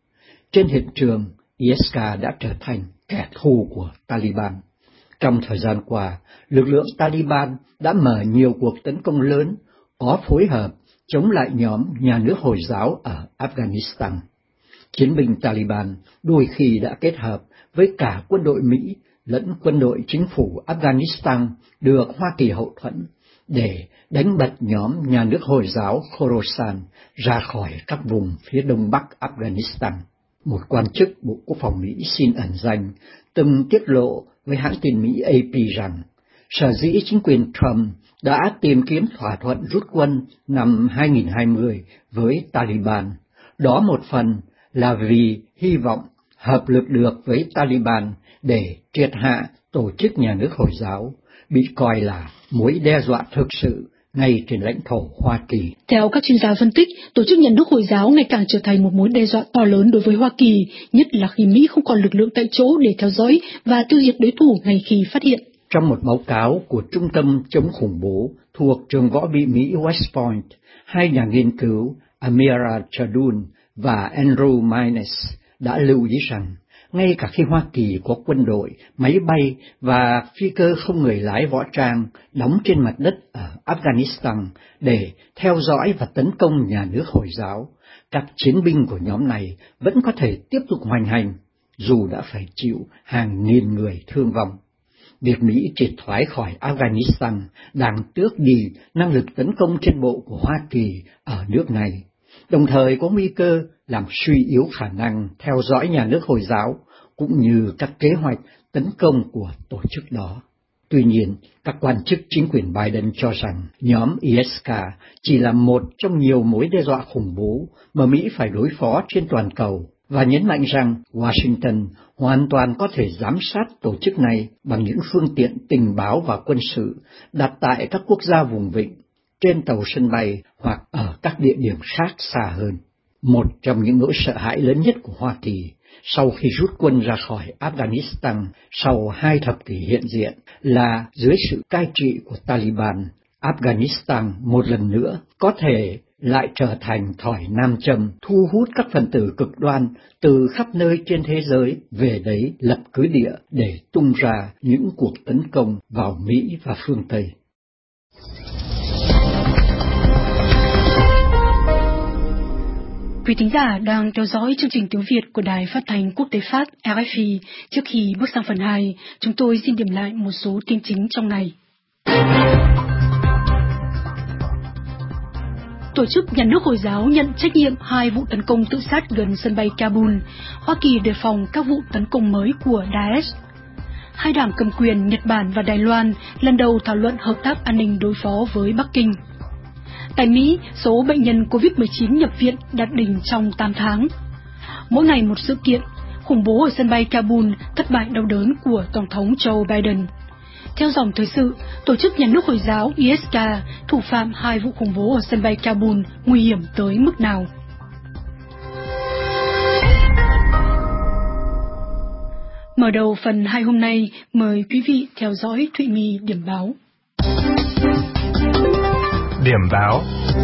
Trên hiện trường, i ét ca đã trở thành kẻ thù của Taliban. Trong thời gian qua, lực lượng Taliban đã mở nhiều cuộc tấn công lớn, có phối hợp chống lại nhóm nhà nước Hồi giáo ở Afghanistan. Chiến binh Taliban đôi khi đã kết hợp với cả quân đội Mỹ lẫn quân đội chính phủ Afghanistan được Hoa Kỳ hậu thuẫn để đánh bật nhóm nhà nước Hồi giáo Khorasan ra khỏi các vùng phía đông bắc Afghanistan. Một quan chức Bộ Quốc phòng Mỹ xin ẩn danh từng tiết lộ với hãng tin Mỹ A P rằng sở dĩ chính quyền Trump đã tìm kiếm thỏa thuận rút quân năm hai nghìn không trăm hai mươi với Taliban, đó một phần là vì hy vọng hợp lực được với Taliban để triệt hạ tổ chức nhà nước Hồi giáo, bị coi là mối đe dọa thực sự ngay trên lãnh thổ Hoa Kỳ. Theo các chuyên gia phân tích, tổ chức nhà nước Hồi giáo ngày càng trở thành một mối đe dọa to lớn đối với Hoa Kỳ, nhất là khi Mỹ không còn lực lượng tại chỗ để theo dõi và tiêu diệt đối thủ ngay khi phát hiện. Trong một báo cáo của Trung tâm chống khủng bố thuộc trường võ bị Mỹ West Point, hai nhà nghiên cứu Amira Chadun và Andrew Mines đã lưu ý rằng ngay cả khi Hoa Kỳ có quân đội, máy bay và phi cơ không người lái võ trang đóng trên mặt đất ở Afghanistan để theo dõi và tấn công nhà nước Hồi giáo, các chiến binh của nhóm này vẫn có thể tiếp tục hoành hành, dù đã phải chịu hàng nghìn người thương vong. Việc Mỹ triệt thoái khỏi Afghanistan đang tước đi năng lực tấn công trên bộ của Hoa Kỳ ở nước này, đồng thời có nguy cơ làm suy yếu khả năng theo dõi nhà nước Hồi giáo, cũng như các kế hoạch tấn công của tổ chức đó. Tuy nhiên, các quan chức chính quyền Biden cho rằng nhóm i ét ca chỉ là một trong nhiều mối đe dọa khủng bố mà Mỹ phải đối phó trên toàn cầu, và nhấn mạnh rằng Washington hoàn toàn có thể giám sát tổ chức này bằng những phương tiện tình báo và quân sự đặt tại các quốc gia vùng vịnh, trên tàu sân bay hoặc ở các địa điểm khác xa hơn. Một trong những nỗi sợ hãi lớn nhất của Hoa Kỳ sau khi rút quân ra khỏi Afghanistan sau hai thập kỷ hiện diện là dưới sự cai trị của Taliban, Afghanistan một lần nữa có thể lại trở thành thỏi nam châm thu hút các phần tử cực đoan từ khắp nơi trên thế giới về đấy lập cứ địa để tung ra những cuộc tấn công vào Mỹ và phương Tây. Quý thính giả đang theo dõi chương trình tiếng Việt của Đài Phát thanh Quốc tế Pháp R F I. Trước khi bước sang phần hai, chúng tôi xin điểm lại một số tin chính trong ngày. Tổ chức nhà nước Hồi giáo nhận trách nhiệm hai vụ tấn công tự sát gần sân bay Kabul. Hoa Kỳ đề phòng các vụ tấn công mới của Daesh. Hai đảng cầm quyền Nhật Bản và Đài Loan lần đầu thảo luận hợp tác an ninh đối phó với Bắc Kinh. Tại Mỹ, số bệnh nhân covid mười chín nhập viện đạt đỉnh trong tám tháng. Mỗi ngày một sự kiện, khủng bố ở sân bay Kabul, thất bại đau đớn của Tổng thống Joe Biden. Theo dòng thời sự, tổ chức nhà nước Hồi giáo i ét ca, thủ phạm hai vụ khủng bố ở sân bay Kabul nguy hiểm tới mức nào? Mở đầu phần hai hôm nay, mời quý vị theo dõi Thụy My điểm báo. Điểm báo.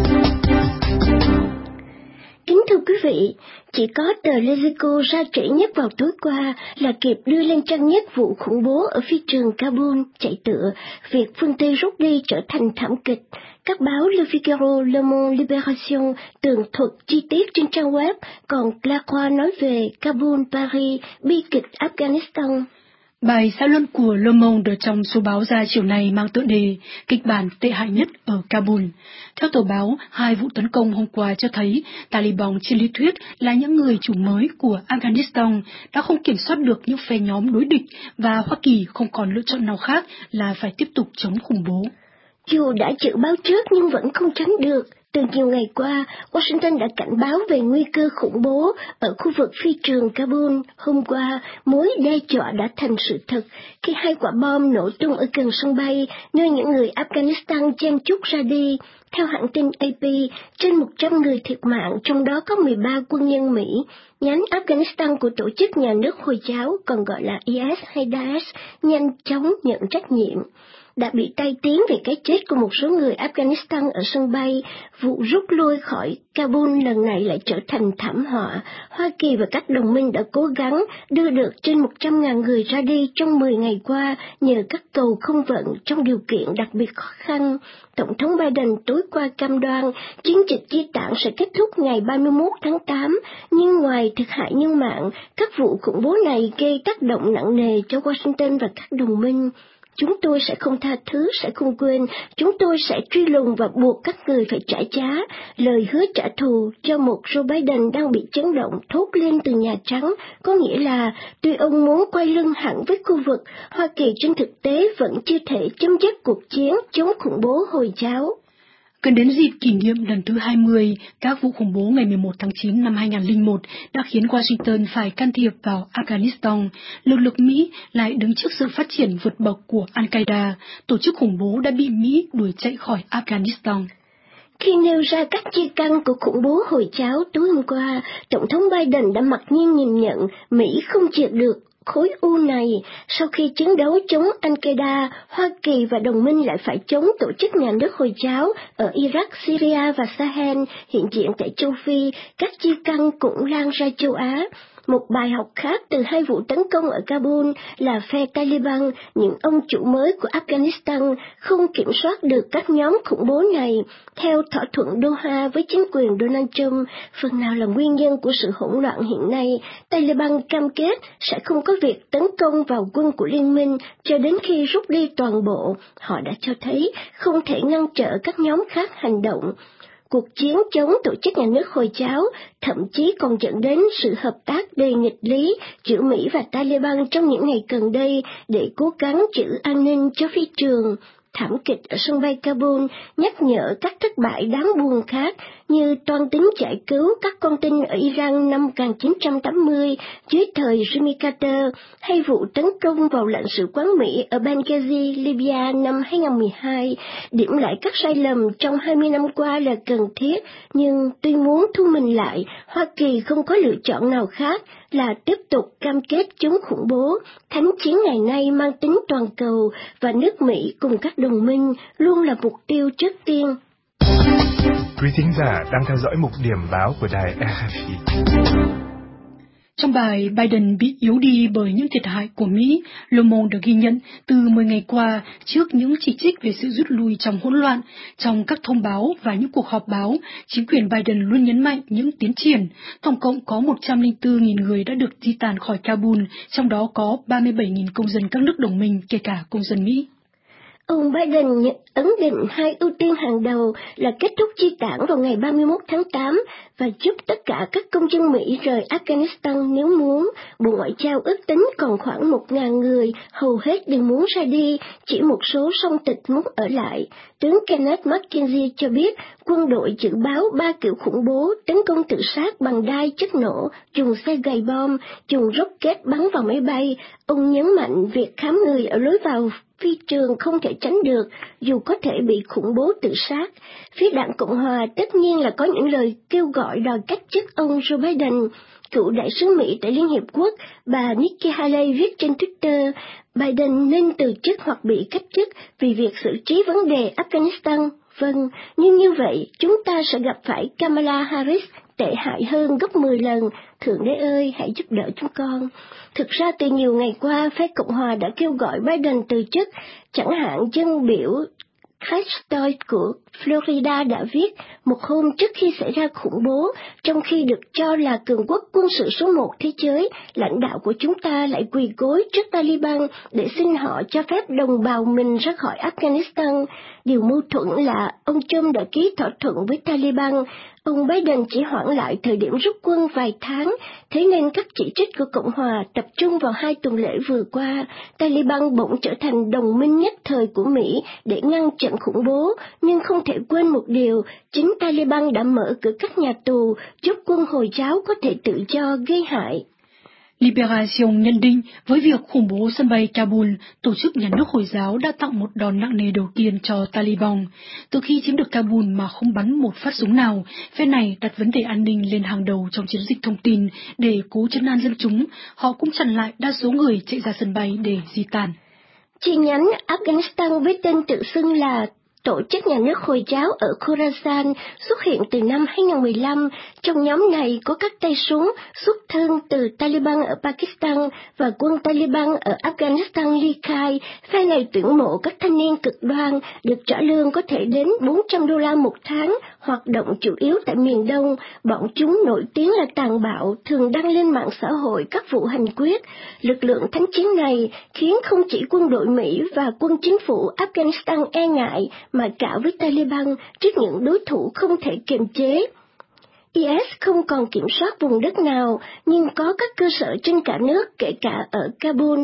Kính thưa quý vị, chỉ có tờ Lezico ra trễ nhất vào tối qua là kịp đưa lên trang nhất vụ khủng bố ở phi trường Kabul chạy tựa, việc phương Tây rút đi trở thành thảm kịch. Các báo Le Figaro, Le Monde, Libération tường thuật chi tiết trên trang web, còn La Croix nói về Kabul, Paris, bi kịch Afghanistan. Bài xã luận của Le Monde trong số báo ra chiều nay mang tựa đề Kịch bản tệ hại nhất ở Kabul. Theo tờ báo, hai vụ tấn công hôm qua cho thấy Taliban trên lý thuyết là những người chủ mới của Afghanistan đã không kiểm soát được những phe nhóm đối địch và Hoa Kỳ không còn lựa chọn nào khác là phải tiếp tục chống khủng bố. Dù đã dự báo trước nhưng vẫn không tránh được. Từ nhiều ngày qua, Washington đã cảnh báo về nguy cơ khủng bố ở khu vực phi trường Kabul. Hôm qua, mối đe dọa đã thành sự thật khi hai quả bom nổ tung ở gần sân bay, nơi những người Afghanistan chen chúc ra đi. Theo hãng tin A P, trên một trăm người thiệt mạng, trong đó có mười ba quân nhân Mỹ. Nhánh Afghanistan của tổ chức nhà nước Hồi giáo, còn gọi là I S hay Daesh, nhanh chóng nhận trách nhiệm. Đã bị tai tiếng về cái chết của một số người Afghanistan ở sân bay, vụ rút lui khỏi Kabul lần này lại trở thành thảm họa. Hoa Kỳ và các đồng minh đã cố gắng đưa được trên một trăm nghìn người ra đi trong mười ngày qua nhờ các cầu không vận trong điều kiện đặc biệt khó khăn. Tổng thống Biden tối qua cam đoan chiến dịch di tản sẽ kết thúc ngày ba mươi mốt tháng tám, nhưng ngoài thiệt hại nhân mạng, các vụ khủng bố này gây tác động nặng nề cho Washington và các đồng minh. Chúng tôi sẽ không tha thứ, sẽ không quên, chúng tôi sẽ truy lùng và buộc các người phải trả giá. Lời hứa trả thù cho một Joe Biden đang bị chấn động thốt lên từ Nhà Trắng, có nghĩa là tuy ông muốn quay lưng hẳn với khu vực, Hoa Kỳ trên thực tế vẫn chưa thể chấm dứt cuộc chiến chống khủng bố Hồi giáo. Gần đến dịp kỷ niệm lần thứ hai mươi, các vụ khủng bố ngày mười một tháng chín năm hai nghìn không trăm lẻ một đã khiến Washington phải can thiệp vào Afghanistan. Lực lượng Mỹ lại đứng trước sự phát triển vượt bậc của Al-Qaeda, tổ chức khủng bố đã bị Mỹ đuổi chạy khỏi Afghanistan. Khi nêu ra các chia căn của khủng bố Hồi giáo tối hôm qua, Tổng thống Biden đã mặc nhiên nhìn nhận Mỹ không triệt được khối u này. Sau khi chiến đấu chống Al-Qaeda, Hoa Kỳ và đồng minh lại phải chống tổ chức nhà nước Hồi giáo ở Iraq, Syria và Sahel, hiện diện tại châu Phi, các chia căn cũng lan ra châu Á. Một bài học khác từ hai vụ tấn công ở Kabul là phe Taliban, những ông chủ mới của Afghanistan, không kiểm soát được các nhóm khủng bố này. Theo thỏa thuận Doha với chính quyền Donald Trump, phần nào là nguyên nhân của sự hỗn loạn hiện nay. Taliban cam kết sẽ không có việc tấn công vào quân của liên minh cho đến khi rút đi toàn bộ. Họ đã cho thấy không thể ngăn trở các nhóm khác hành động. Cuộc chiến chống tổ chức nhà nước Hồi giáo thậm chí còn dẫn đến sự hợp tác đầy nghịch lý giữa Mỹ và Taliban trong những ngày gần đây để cố gắng giữ an ninh cho phi trường. Thảm kịch ở sân bay Kabul nhắc nhở các thất bại đáng buồn khác như toan tính giải cứu các con tin ở Iran năm một nghìn chín trăm tám mươi dưới thời Jimmy Carter, hay vụ tấn công vào lãnh sự quán Mỹ ở Benghazi, Libya năm hai nghìn không trăm mười hai. Điểm lại các sai lầm trong hai mươi năm qua là cần thiết, nhưng tuy muốn thu mình lại, Hoa Kỳ không có lựa chọn nào khác là tiếp tục cam kết chống khủng bố. Thánh chiến ngày nay mang tính toàn cầu và nước Mỹ cùng các đồng minh luôn là mục tiêu trước tiên. Quý thính giả đang theo dõi mục điểm báo của đài R F I. Trong bài Biden bị yếu đi bởi những thiệt hại của Mỹ, Le Monde được ghi nhận từ mười ngày qua trước những chỉ trích về sự rút lui trong hỗn loạn. Trong các thông báo và những cuộc họp báo, chính quyền Biden luôn nhấn mạnh những tiến triển. Tổng cộng có một trăm lẻ bốn nghìn người đã được di tản khỏi Kabul, trong đó có ba mươi bảy nghìn công dân các nước đồng minh, kể cả công dân Mỹ. Ông Biden ấn định hai ưu tiên hàng đầu là kết thúc chi tản vào ngày ba mươi mốt tháng tám và giúp tất cả các công dân Mỹ rời Afghanistan nếu muốn. Bộ Ngoại giao ước tính còn khoảng một nghìn người, hầu hết đều muốn ra đi, chỉ một số song tịch muốn ở lại. Tướng Kenneth McKenzie cho biết quân đội dự báo ba kiểu khủng bố: tấn công tự sát bằng đai chất nổ, dùng xe gầy bom, dùng rocket bắn vào máy bay. Ông nhấn mạnh việc khám người ở lối vào phi trường không thể tránh được, dù có thể bị khủng bố tự sát. Phía đảng Cộng hòa tất nhiên là có những lời kêu gọi đòi cách chức ông Joe Biden. Cựu đại sứ Mỹ tại Liên Hiệp Quốc, bà Nikki Haley viết trên Twitter, Biden nên từ chức hoặc bị cách chức vì việc xử trí vấn đề Afghanistan. Vâng, nhưng như vậy chúng ta sẽ gặp phải Kamala Harris tệ hại hơn gấp mười lần. Thượng Đế ơi, hãy giúp đỡ chúng con. Thực ra từ nhiều ngày qua, phe Cộng hòa đã kêu gọi Biden từ chức. Chẳng hạn dân biểu Christoy của Florida đã viết một hôm trước khi xảy ra khủng bố, trong khi được cho là cường quốc quân sự số một thế giới, lãnh đạo của chúng ta lại quỳ gối trước Taliban để xin họ cho phép đồng bào mình ra khỏi Afghanistan. Điều mâu thuẫn là ông Trump đã ký thỏa thuận với Taliban, ông Biden chỉ hoãn lại thời điểm rút quân vài tháng, thế nên các chỉ trích của Cộng hòa tập trung vào hai tuần lễ vừa qua. Taliban bỗng trở thành đồng minh nhất thời của Mỹ để ngăn chặn khủng bố, nhưng không thể quên một điều, chính Taliban đã mở cửa các nhà tù, giúp quân Hồi giáo có thể tự do gây hại. Liberation nhận định với việc khủng bố sân bay Kabul, tổ chức nhà nước Hồi giáo đã tặng một đòn nặng nề đầu tiên cho Taliban. Từ khi chiếm được Kabul mà không bắn một phát súng nào, phe này đặt vấn đề an ninh lên hàng đầu trong chiến dịch thông tin để cố trấn an dân chúng. Họ cũng chặn lại đa số người chạy ra sân bay để di tản. Chi nhánh Afghanistan với tên tự xưng là Tổ chức Nhà nước Hồi giáo ở Khorasan xuất hiện từ năm hai không một lăm. Trong nhóm này có các tay súng xuất thân từ Taliban ở Pakistan và quân Taliban ở Afghanistan ly khai. Phe này tuyển mộ các thanh niên cực đoan, được trả lương có thể đến bốn trăm đô la một tháng, hoạt động chủ yếu tại miền Đông. Bọn chúng nổi tiếng là tàn bạo, thường đăng lên mạng xã hội các vụ hành quyết. Lực lượng thánh chiến này khiến không chỉ quân đội Mỹ và quân chính phủ Afghanistan e ngại, mà cả với Taliban trước những đối thủ không thể kiềm chế. i ét không còn kiểm soát vùng đất nào, nhưng có các cơ sở trên cả nước, kể cả ở Kabul.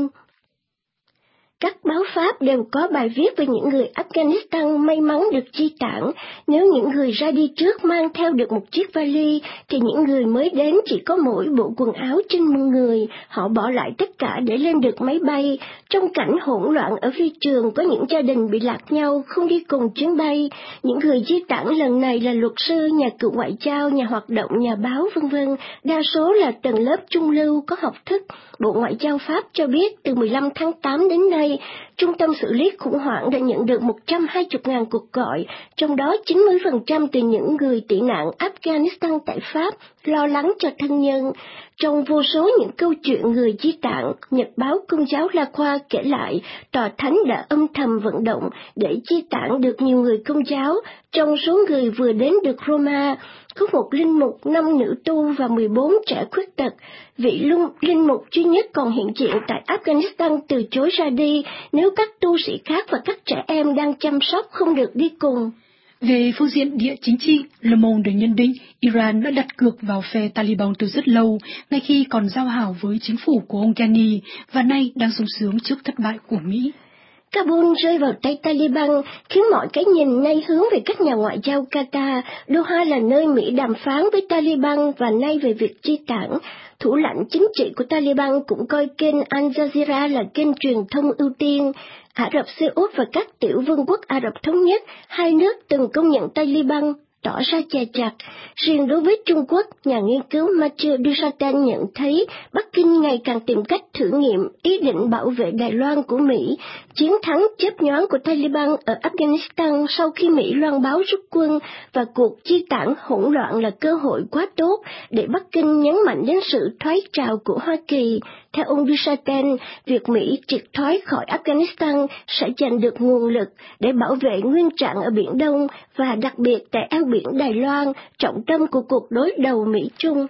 Các báo Pháp đều có bài viết về những người Afghanistan may mắn được chi tản. Nếu những người ra đi trước mang theo được một chiếc vali, thì những người mới đến chỉ có mỗi bộ quần áo trên người. Họ bỏ lại tất cả để lên được máy bay. Trong cảnh hỗn loạn ở phi trường, có những gia đình bị lạc nhau, không đi cùng chuyến bay. Những người di tản lần này là luật sư, nhà cựu ngoại giao, nhà hoạt động, nhà báo, vân vân. Đa số là tầng lớp trung lưu có học thức. Bộ Ngoại giao Pháp cho biết từ mười lăm tháng tám đến nay, Trung tâm xử lý khủng hoảng đã nhận được một trăm hai mươi nghìn cuộc gọi, trong đó chín mươi phần trăm từ những người tị nạn Afghanistan tại Pháp lo lắng cho thân nhân. Trong vô số những câu chuyện người di tản, Nhật báo Công giáo La Croix kể lại, tòa thánh đã âm thầm vận động để di tản được nhiều người Công giáo. Trong số người vừa đến được Roma, có một linh mục, năm nữ tu và mười bốn trẻ khuyết tật. Vị linh mục duy nhất còn hiện diện tại Afghanistan từ chối ra đi nếu các tu sĩ khác và các trẻ em đang chăm sóc không được đi cùng. Về phương diện địa chính trị, Le Monde nhận định Iran đã đặt cược vào phe Taliban từ rất lâu, ngay khi còn giao hảo với chính phủ của ông Ghani, và nay đang sung sướng trước thất bại của Mỹ. Kabul rơi vào tay Taliban khiến mọi cái nhìn nay hướng về các nhà ngoại giao Qatar. Doha là nơi Mỹ đàm phán với Taliban và nay về việc chi tản. Thủ lãnh chính trị của Taliban cũng coi kênh Al Jazeera là kênh truyền thông ưu tiên. Ả Rập Xê Út và các tiểu vương quốc Ả Rập Thống Nhất, hai nước từng công nhận Taliban, tỏ ra chè chặt. Riêng đối với Trung Quốc, nhà nghiên cứu Mathieu Duchatel nhận thấy Bắc Kinh ngày càng tìm cách thử nghiệm ý định bảo vệ Đài Loan của Mỹ. Chiến thắng chớp nhoáng của Taliban ở Afghanistan sau khi Mỹ loan báo rút quân và cuộc chi tản hỗn loạn là cơ hội quá tốt để Bắc Kinh nhấn mạnh đến sự thoái trào của Hoa Kỳ. Theo ông Duchatel, việc Mỹ triệt thoái khỏi Afghanistan sẽ giành được nguồn lực để bảo vệ nguyên trạng ở Biển Đông và đặc biệt tại eo biển Đài Loan, trọng tâm của cuộc đối đầu Mỹ-Trung.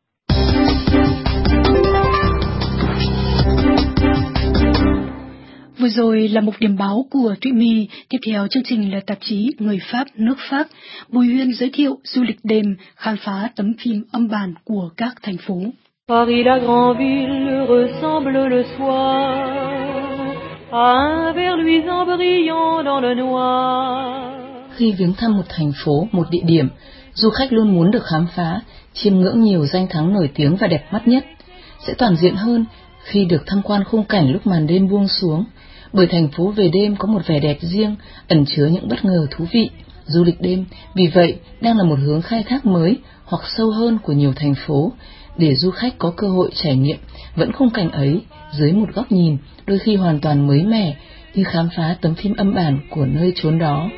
Vừa rồi là một điểm báo của Thụy My, tiếp theo chương trình là tạp chí Người Pháp, nước Pháp. Bùi Huyên giới thiệu du lịch đêm, khám phá tấm phim âm bản của các thành phố. Paris la grande ville ressemble le soir à un verre luisant brillant dans le noir. Khi viếng thăm một thành phố, một địa điểm, du khách luôn muốn được khám phá, chiêm ngưỡng nhiều danh thắng nổi tiếng và đẹp mắt nhất. Sẽ toàn diện hơn khi được tham quan khung cảnh lúc màn đêm buông xuống, bởi thành phố về đêm có một vẻ đẹp riêng, ẩn chứa những bất ngờ thú vị. Du lịch đêm vì vậy đang là một hướng khai thác mới hoặc sâu hơn của nhiều thành phố, để du khách có cơ hội trải nghiệm vẫn khung cảnh ấy dưới một góc nhìn đôi khi hoàn toàn mới mẻ, như khám phá tấm phim âm bản của nơi chốn đó.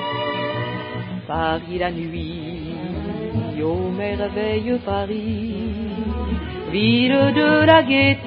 Paris la nuit, ô merveille Paris, ville de la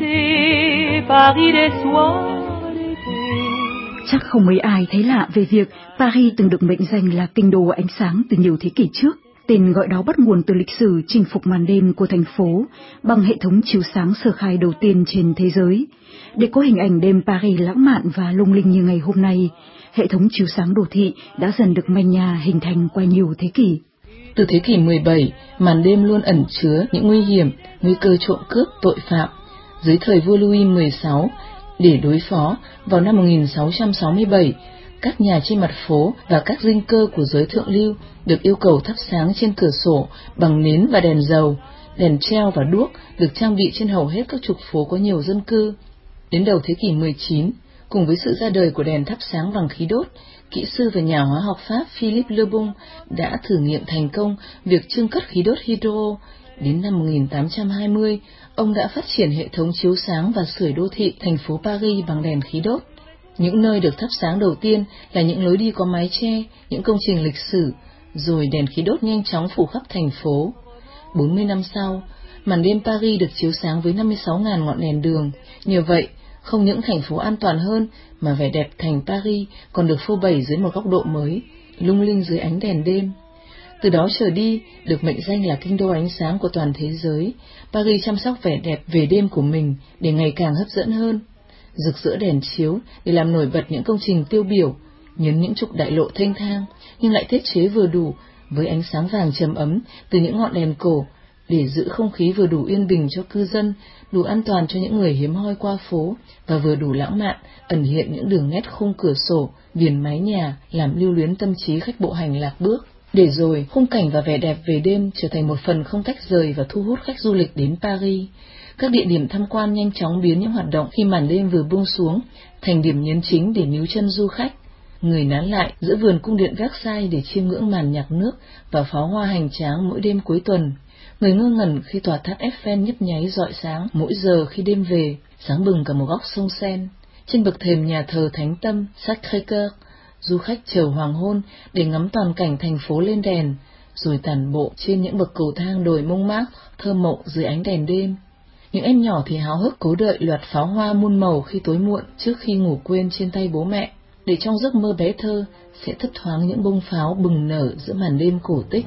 gaieté, Paris des soirs d'été. Chắc không mấy ai thấy lạ về việc Paris từng được mệnh danh là kinh đô ánh sáng từ nhiều thế kỷ trước. Tên gọi đó bắt nguồn từ lịch sử chinh phục màn đêm của thành phố bằng hệ thống chiếu sáng sơ khai đầu tiên trên thế giới. Để có hình ảnh đêm Paris lãng mạn và lung linh như ngày hôm nay, hệ thống chiếu sáng đô thị đã dần được manh nha hình thành qua nhiều thế kỷ. Từ thế kỷ mười bảy, màn đêm luôn ẩn chứa những nguy hiểm, nguy cơ trộm cướp, tội phạm. Dưới thời vua Louis mười sáu, để đối phó, vào năm một nghìn sáu trăm sáu mươi bảy, các nhà trên mặt phố và các dinh cơ của giới thượng lưu được yêu cầu thắp sáng trên cửa sổ bằng nến và đèn dầu. Đèn treo và đuốc được trang bị trên hầu hết các trục phố có nhiều dân cư. Đến đầu thế kỷ mười chín, cùng với sự ra đời của đèn thắp sáng bằng khí đốt, kỹ sư và nhà hóa học Pháp Philippe Le Bon đã thử nghiệm thành công việc chưng cất khí đốt hydro. Đến năm một nghìn tám trăm hai mươi, ông đã phát triển hệ thống chiếu sáng và sưởi đô thị thành phố Paris bằng đèn khí đốt. Những nơi được thắp sáng đầu tiên là những lối đi có mái che, những công trình lịch sử, rồi đèn khí đốt nhanh chóng phủ khắp thành phố. bốn mươi năm sau, màn đêm Paris được chiếu sáng với năm mươi sáu nghìn ngọn đèn đường. Nhờ vậy, không những thành phố an toàn hơn, mà vẻ đẹp thành Paris còn được phô bày dưới một góc độ mới, lung linh dưới ánh đèn đêm. Từ đó trở đi, được mệnh danh là kinh đô ánh sáng của toàn thế giới, Paris chăm sóc vẻ đẹp về đêm của mình để ngày càng hấp dẫn hơn. Rực rỡ đèn chiếu để làm nổi bật những công trình tiêu biểu, nhấn những trục đại lộ thênh thang, nhưng lại thiết chế vừa đủ với ánh sáng vàng trầm ấm từ những ngọn đèn cổ, để giữ không khí vừa đủ yên bình cho cư dân, đủ an toàn cho những người hiếm hoi qua phố, và vừa đủ lãng mạn, ẩn hiện những đường nét khung cửa sổ, viền mái nhà, làm lưu luyến tâm trí khách bộ hành lạc bước. Để rồi, khung cảnh và vẻ đẹp về đêm trở thành một phần không tách rời và thu hút khách du lịch đến Paris. Các địa điểm tham quan nhanh chóng biến những hoạt động khi màn đêm vừa buông xuống thành điểm nhấn chính để níu chân du khách. Người nán lại giữa vườn cung điện Versailles để chiêm ngưỡng màn nhạc nước và pháo hoa hành tráng mỗi đêm cuối tuần. Người ngơ ngẩn khi tòa tháp Eiffel nhấp nháy rọi sáng mỗi giờ khi đêm về, sáng bừng cả một góc sông Seine. Trên bậc thềm nhà thờ Thánh Tâm Sacré-Cœur, du khách chờ hoàng hôn để ngắm toàn cảnh thành phố lên đèn, rồi tản bộ trên những bậc cầu thang đồi Montmartre thơ mộng dưới ánh đèn đêm. Những em nhỏ thì háo hức cố đợi loạt pháo hoa muôn màu khi tối muộn trước khi ngủ quên trên tay bố mẹ, để trong giấc mơ bé thơ sẽ thấp thoáng những bông pháo bừng nở giữa màn đêm cổ tích.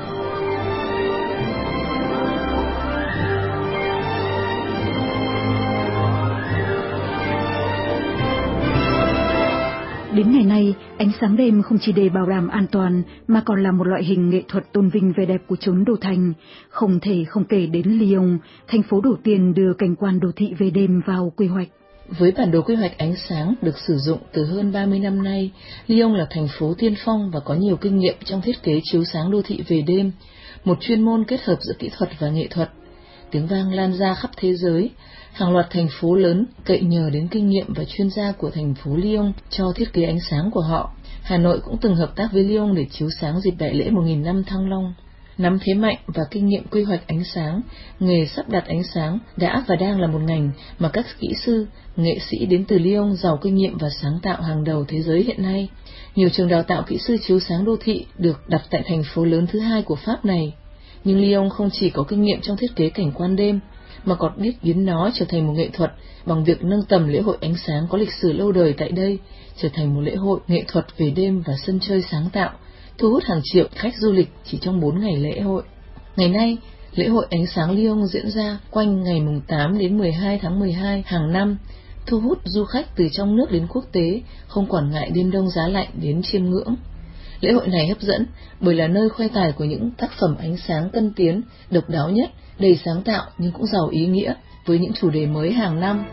Đến ngày nay, ánh sáng đêm không chỉ để bảo đảm an toàn mà còn là một loại hình nghệ thuật tôn vinh vẻ đẹp của chốn đô thành. Không thể không kể đến Lyon, thành phố đầu tiên đưa cảnh quan đô thị về đêm vào quy hoạch. Với bản đồ quy hoạch ánh sáng được sử dụng từ hơn ba mươi năm nay, Lyon là thành phố tiên phong và có nhiều kinh nghiệm trong thiết kế chiếu sáng đô thị về đêm, một chuyên môn kết hợp giữa kỹ thuật và nghệ thuật. Tiếng vang lan ra khắp thế giới. Hàng loạt thành phố lớn cậy nhờ đến kinh nghiệm và chuyên gia của thành phố Lyon cho thiết kế ánh sáng của họ. Hà Nội cũng từng hợp tác với Lyon để chiếu sáng dịp đại lễ một nghìn năm Thăng Long. Nắm thế mạnh và kinh nghiệm quy hoạch ánh sáng, nghề sắp đặt ánh sáng đã và đang là một ngành mà các kỹ sư, nghệ sĩ đến từ Lyon giàu kinh nghiệm và sáng tạo hàng đầu thế giới hiện nay. Nhiều trường đào tạo kỹ sư chiếu sáng đô thị được đặt tại thành phố lớn thứ hai của Pháp này. Nhưng Lyon không chỉ có kinh nghiệm trong thiết kế cảnh quan đêm, mà còn biết biến nó trở thành một nghệ thuật bằng việc nâng tầm lễ hội ánh sáng có lịch sử lâu đời tại đây, trở thành một lễ hội nghệ thuật về đêm và sân chơi sáng tạo, thu hút hàng triệu khách du lịch chỉ trong bốn ngày lễ hội. Ngày nay, lễ hội ánh sáng Lyon diễn ra quanh ngày mùng tám đến mười hai tháng mười hai hàng năm, thu hút du khách từ trong nước đến quốc tế, không quản ngại đêm đông giá lạnh đến chiêm ngưỡng. Lễ hội này hấp dẫn bởi là nơi khoe tài của những tác phẩm ánh sáng tân tiến, độc đáo nhất, đầy sáng tạo nhưng cũng giàu ý nghĩa với những chủ đề mới hàng năm.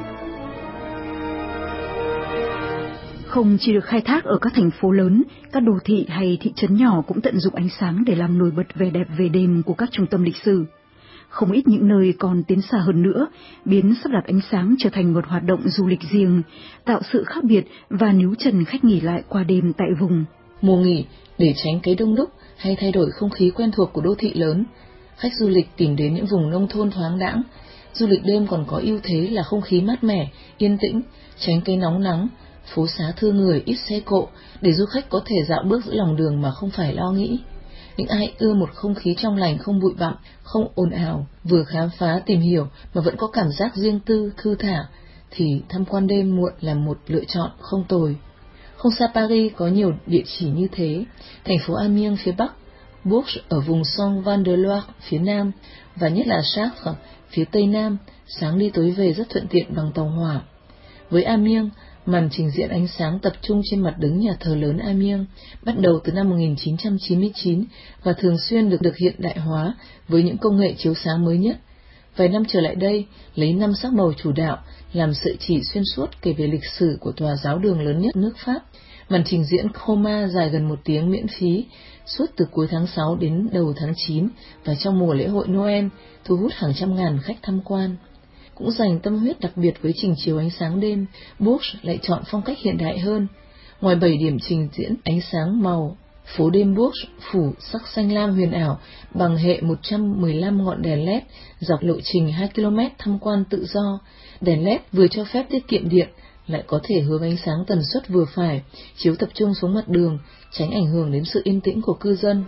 Không chỉ được khai thác ở các thành phố lớn, các đô thị hay thị trấn nhỏ cũng tận dụng ánh sáng để làm nổi bật vẻ đẹp về đêm của các trung tâm lịch sử. Không ít những nơi còn tiến xa hơn nữa, biến sắp đặt ánh sáng trở thành một hoạt động du lịch riêng, tạo sự khác biệt và níu chân khách nghỉ lại qua đêm tại vùng. Mùa nghỉ, để tránh cái đông đúc hay thay đổi không khí quen thuộc của đô thị lớn, khách du lịch tìm đến những vùng nông thôn thoáng đãng. Du lịch đêm còn có ưu thế là không khí mát mẻ, yên tĩnh, tránh cái nóng nắng, phố xá thưa người, ít xe cộ, để du khách có thể dạo bước giữa lòng đường mà không phải lo nghĩ. Những ai ưa một không khí trong lành, không bụi bặm, không ồn ào, vừa khám phá tìm hiểu mà vẫn có cảm giác riêng tư, thư thả, thì tham quan đêm muộn là một lựa chọn không tồi. Không xa Paris có nhiều địa chỉ như thế, thành phố Amiens phía Bắc, Bourges ở vùng sông Val de Loire phía Nam, và nhất là Chartres phía Tây Nam, sáng đi tối về rất thuận tiện bằng tàu hỏa. Với Amiens, màn trình diễn ánh sáng tập trung trên mặt đứng nhà thờ lớn Amiens, bắt đầu từ năm một nghìn chín trăm chín mươi chín và thường xuyên được được hiện đại hóa với những công nghệ chiếu sáng mới nhất. Vài năm trở lại đây, lấy năm sắc màu chủ đạo làm sợi chỉ xuyên suốt kể về lịch sử của tòa giáo đường lớn nhất nước Pháp. Màn trình diễn Chroma dài gần một tiếng miễn phí suốt từ cuối tháng sáu đến đầu tháng chín và trong mùa lễ hội Noel, thu hút hàng trăm ngàn khách tham quan. Cũng dành tâm huyết đặc biệt với trình chiếu ánh sáng đêm, Bourges lại chọn phong cách hiện đại hơn. Ngoài bảy điểm trình diễn ánh sáng màu, phố đêm Bourges phủ sắc xanh lam huyền ảo bằng hệ một trăm mười lăm ngọn đèn led dọc lộ trình hai ki lô mét tham quan tự do. Đèn led vừa cho phép tiết kiệm điện, lại có thể hướng ánh sáng tần suất vừa phải, chiếu tập trung xuống mặt đường, tránh ảnh hưởng đến sự yên tĩnh của cư dân.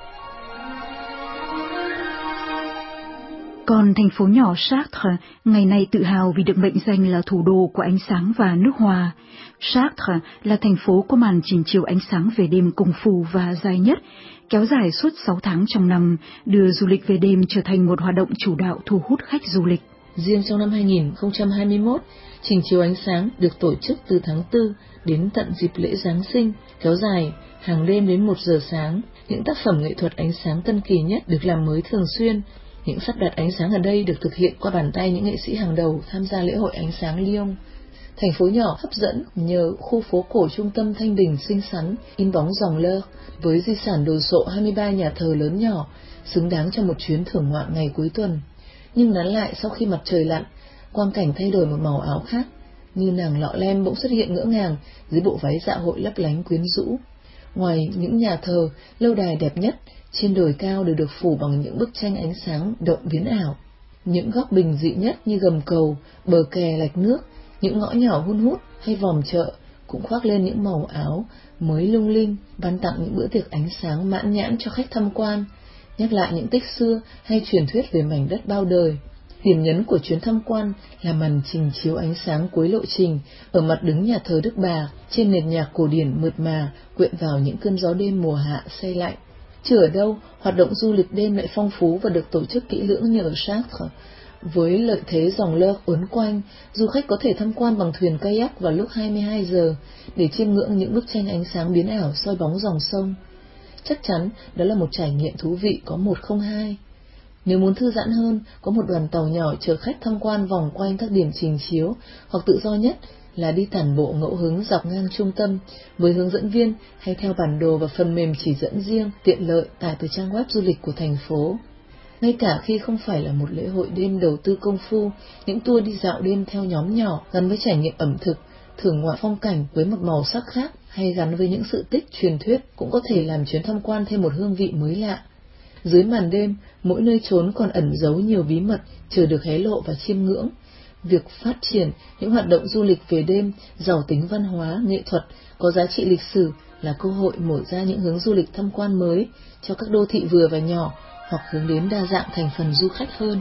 Còn thành phố nhỏ Chartres ngày nay tự hào vì được mệnh danh là thủ đô của ánh sáng và nước hoa. Chartres là thành phố có màn trình chiếu ánh sáng về đêm công phu và dài nhất, kéo dài suốt sáu tháng trong năm, đưa du lịch về đêm trở thành một hoạt động chủ đạo thu hút khách du lịch. Riêng trong năm hai nghìn không trăm hai mươi mốt, trình chiếu ánh sáng được tổ chức từ tháng tư đến tận dịp lễ Giáng sinh, kéo dài hàng đêm đến một giờ sáng. Những tác phẩm nghệ thuật ánh sáng tân kỳ nhất được làm mới thường xuyên. Những sắp đặt ánh sáng ở đây được thực hiện qua bàn tay những nghệ sĩ hàng đầu tham gia lễ hội ánh sáng Lyon. Thành phố nhỏ hấp dẫn nhờ khu phố cổ trung tâm thanh bình xinh xắn, in bóng dòng lơ, với di sản đồ sộ hai mươi ba nhà thờ lớn nhỏ, xứng đáng cho một chuyến thưởng ngoạn ngày cuối tuần. Nhưng nán lại sau khi mặt trời lặn, quang cảnh thay đổi một màu áo khác, như nàng lọ lem bỗng xuất hiện ngỡ ngàng dưới bộ váy dạ hội lấp lánh quyến rũ. Ngoài những nhà thờ, lâu đài đẹp nhất trên đồi cao đều được phủ bằng những bức tranh ánh sáng động biến ảo. Những góc bình dị nhất như gầm cầu, bờ kè lạch nước, những ngõ nhỏ hun hút hay vòm chợ cũng khoác lên những màu áo mới lung linh, ban tặng những bữa tiệc ánh sáng mãn nhãn cho khách tham quan, nhắc lại những tích xưa hay truyền thuyết về mảnh đất bao đời. Điểm nhấn của chuyến tham quan là màn trình chiếu ánh sáng cuối lộ trình ở mặt đứng nhà thờ Đức Bà, trên nền nhạc cổ điển mượt mà quyện vào những cơn gió đêm mùa hạ se lạnh. Chứ ở đâu, hoạt động du lịch đêm lại phong phú và được tổ chức kỹ lưỡng như ở Chartres. Với lợi thế dòng lơ uốn quanh, du khách có thể tham quan bằng thuyền kayak vào lúc hai mươi hai giờ để chiêm ngưỡng những bức tranh ánh sáng biến ảo soi bóng dòng sông. Chắc chắn đó là một trải nghiệm thú vị có một không hai. Nếu muốn thư giãn hơn, có một đoàn tàu nhỏ chở khách tham quan vòng quanh các điểm trình chiếu, hoặc tự do nhất là đi tản bộ ngẫu hứng dọc ngang trung tâm với hướng dẫn viên hay theo bản đồ và phần mềm chỉ dẫn riêng tiện lợi tải từ trang web du lịch của thành phố. Ngay cả khi không phải là một lễ hội đêm đầu tư công phu, những tour đi dạo đêm theo nhóm nhỏ gắn với trải nghiệm ẩm thực, thưởng ngoạn phong cảnh với một màu sắc khác hay gắn với những sự tích truyền thuyết cũng có thể làm chuyến tham quan thêm một hương vị mới lạ. Dưới màn đêm, mỗi nơi trốn còn ẩn giấu nhiều bí mật chờ được hé lộ và chiêm ngưỡng. Việc phát triển những hoạt động du lịch về đêm giàu tính văn hóa, nghệ thuật, có giá trị lịch sử là cơ hội mở ra những hướng du lịch tham quan mới cho các đô thị vừa và nhỏ, hoặc hướng đến đa dạng thành phần du khách hơn.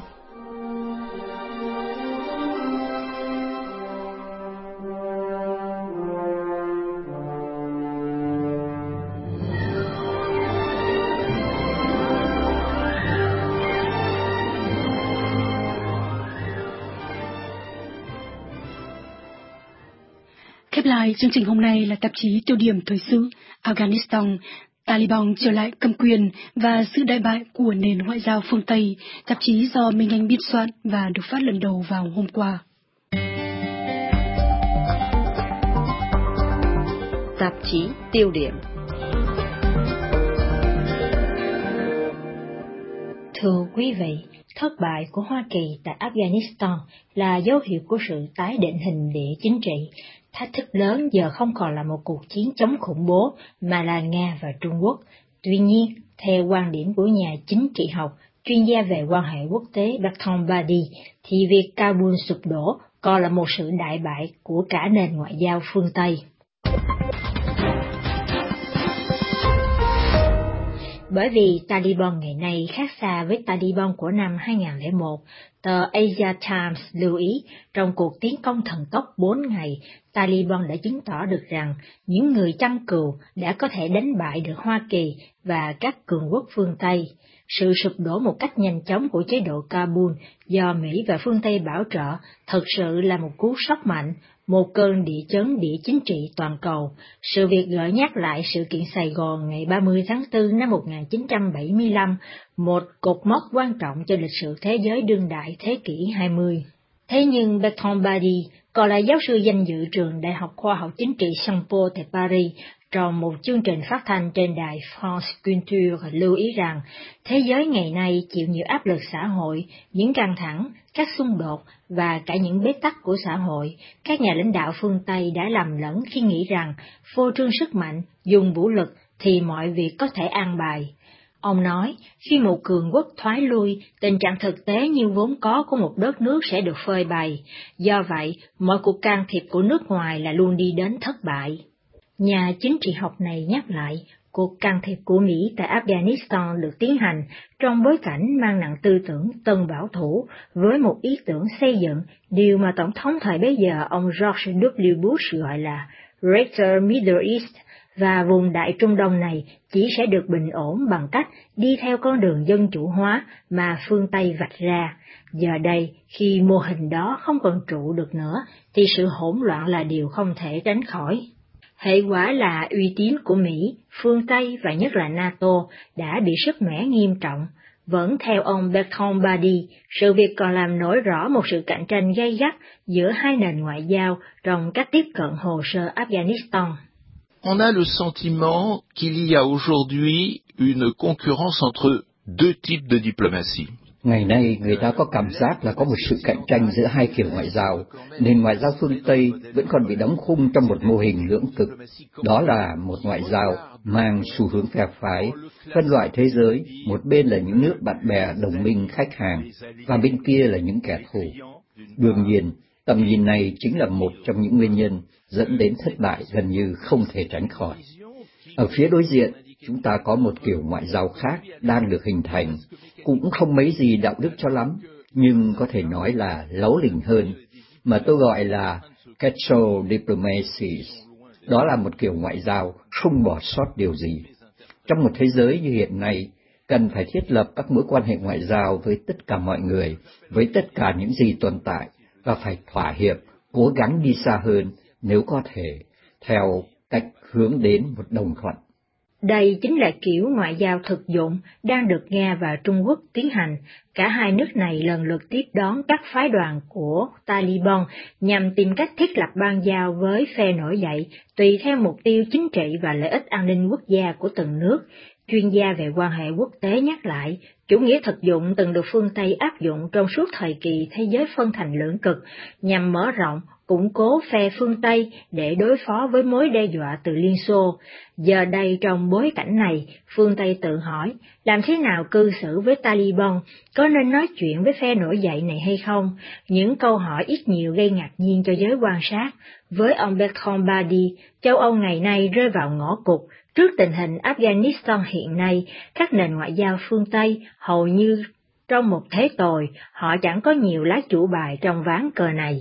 Khép lại chương trình hôm nay là tạp chí tiêu điểm thời sự Afghanistan, Taliban trở lại cầm quyền và sự đại bại của nền ngoại giao phương Tây, tạp chí do Minh Anh biên soạn và được phát lần đầu vào hôm qua. Tạp chí tiêu điểm. Thưa quý vị, Thất bại của Hoa Kỳ tại Afghanistan là dấu hiệu của sự tái định hình địa chính trị. Thách thức lớn giờ không còn là một cuộc chiến chống khủng bố mà là Nga và Trung Quốc. Tuy nhiên, theo quan điểm của nhà chính trị học, chuyên gia về quan hệ quốc tế Bertrand Badi, thì việc Kabul sụp đổ còn là một sự đại bại của cả nền ngoại giao phương Tây. Bởi vì Taliban ngày nay khác xa với Taliban của năm hai nghìn lẻ một, tờ Asia Times lưu ý trong cuộc tiến công thần tốc bốn ngày, Taliban đã chứng tỏ được rằng những người chăm cừu đã có thể đánh bại được Hoa Kỳ và các cường quốc phương Tây. Sự sụp đổ một cách nhanh chóng của chế độ Kabul do Mỹ và phương Tây bảo trợ thực sự là một cú sốc mạnh, một cơn địa chấn địa chính trị toàn cầu. Sự việc gợi nhắc lại sự kiện Sài Gòn ngày ba mươi tháng tư năm một nghìn chín trăm bảy mươi lăm, một cột mốc quan trọng cho lịch sử thế giới đương đại thế kỷ hai mươi. Thế nhưng Bertrand Badi, còn là giáo sư danh dự trường Đại học Khoa học Chính trị Sciences Po tại Paris, trong một chương trình phát thanh trên đài France Culture lưu ý rằng thế giới ngày nay chịu nhiều áp lực xã hội, những căng thẳng, các xung đột và cả những bế tắc của xã hội. Các nhà lãnh đạo phương Tây đã lầm lẫn khi nghĩ rằng phô trương sức mạnh, dùng vũ lực thì mọi việc có thể an bài. Ông nói, khi một cường quốc thoái lui, tình trạng thực tế như vốn có của một đất nước sẽ được phơi bày. Do vậy, mọi cuộc can thiệp của nước ngoài là luôn đi đến thất bại. Nhà chính trị học này nhắc lại, cuộc can thiệp của Mỹ tại Afghanistan được tiến hành trong bối cảnh mang nặng tư tưởng tân bảo thủ với một ý tưởng xây dựng, điều mà Tổng thống thời bấy giờ ông George W. Bush gọi là Greater Middle East, và vùng Đại Trung Đông này chỉ sẽ được bình ổn bằng cách đi theo con đường dân chủ hóa mà phương Tây vạch ra. Giờ đây, khi mô hình đó không còn trụ được nữa, thì sự hỗn loạn là điều không thể tránh khỏi. Hệ quả là uy tín của Mỹ, phương Tây và nhất là NATO đã bị sứt mẻ nghiêm trọng. Vẫn theo ông Bertrand Badi, sự việc còn làm nổi rõ một sự cạnh tranh gay gắt giữa hai nền ngoại giao trong cách tiếp cận hồ sơ Afghanistan. On a le sentiment qu'il y a aujourd'hui une concurrence entre deux types de diplomatie. Ngày nay, người ta có cảm giác là có một sự cạnh tranh giữa hai kiểu ngoại giao. Nền ngoại giao phương Tây vẫn còn bị đóng khung trong một mô hình lưỡng cực. Đó là một ngoại giao mang xu hướng phe phái, phân loại thế giới, một bên là những nước bạn bè, đồng minh, khách hàng, và bên kia là những kẻ thù. Đương nhiên, tầm nhìn này chính là một trong những nguyên nhân dẫn đến thất bại gần như không thể tránh khỏi. Ở phía đối diện, chúng ta có một kiểu ngoại giao khác đang được hình thành, cũng không mấy gì đạo đức cho lắm, nhưng có thể nói là lấu lỉnh hơn, mà tôi gọi là casual diplomacy. Đó là một kiểu ngoại giao không bỏ sót điều gì. Trong một thế giới như hiện nay, cần phải thiết lập các mối quan hệ ngoại giao với tất cả mọi người, với tất cả những gì tồn tại, và phải thỏa hiệp, cố gắng đi xa hơn nếu có thể, theo cách hướng đến một đồng thuận. Đây chính là kiểu ngoại giao thực dụng đang được Nga và Trung Quốc tiến hành. Cả hai nước này lần lượt tiếp đón các phái đoàn của Taliban nhằm tìm cách thiết lập bang giao với phe nổi dậy, tùy theo mục tiêu chính trị và lợi ích an ninh quốc gia của từng nước. Chuyên gia về quan hệ quốc tế nhắc lại, chủ nghĩa thực dụng từng được phương Tây áp dụng trong suốt thời kỳ thế giới phân thành lưỡng cực, nhằm mở rộng, củng cố phe phương Tây để đối phó với mối đe dọa từ Liên Xô. Giờ đây trong bối cảnh này, phương Tây tự hỏi, làm thế nào cư xử với Taliban, có nên nói chuyện với phe nổi dậy này hay không? Những câu hỏi ít nhiều gây ngạc nhiên cho giới quan sát. Với ông Bertrand Badi, châu Âu ngày nay rơi vào ngõ cụt. Trước tình hình Afghanistan hiện nay, các nền ngoại giao phương Tây hầu như trong một thế tồi, họ chẳng có nhiều lá chủ bài trong ván cờ này.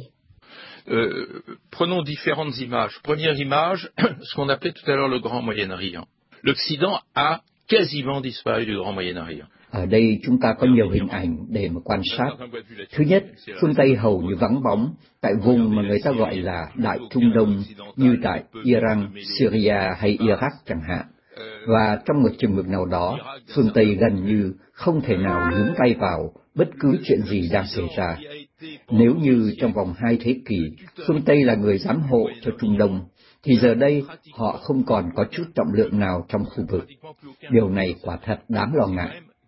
Euh, prenons différentes images. Première image, ce qu'on appelait tout à l'heure le Grand Moyen-Orient. L'Occident a quasiment disparu du Grand Moyen-Orient. Ở đây chúng ta có nhiều hình ảnh để mà quan sát. Thứ nhất, phương Tây hầu như vắng bóng tại vùng mà người ta gọi là Đại Trung Đông, như tại Iran, Syria hay Iraq chẳng hạn. Và trong một chừng mực nào đó, phương Tây gần như không thể nào nhúng tay vào bất cứ chuyện gì đang xảy ra. Nếu như trong vòng hai thế kỷ, phương Tây là người giám hộ cho Trung Đông, thì giờ đây họ không còn có chút trọng lượng nào trong khu vực. Điều này quả thật đáng lo ngại.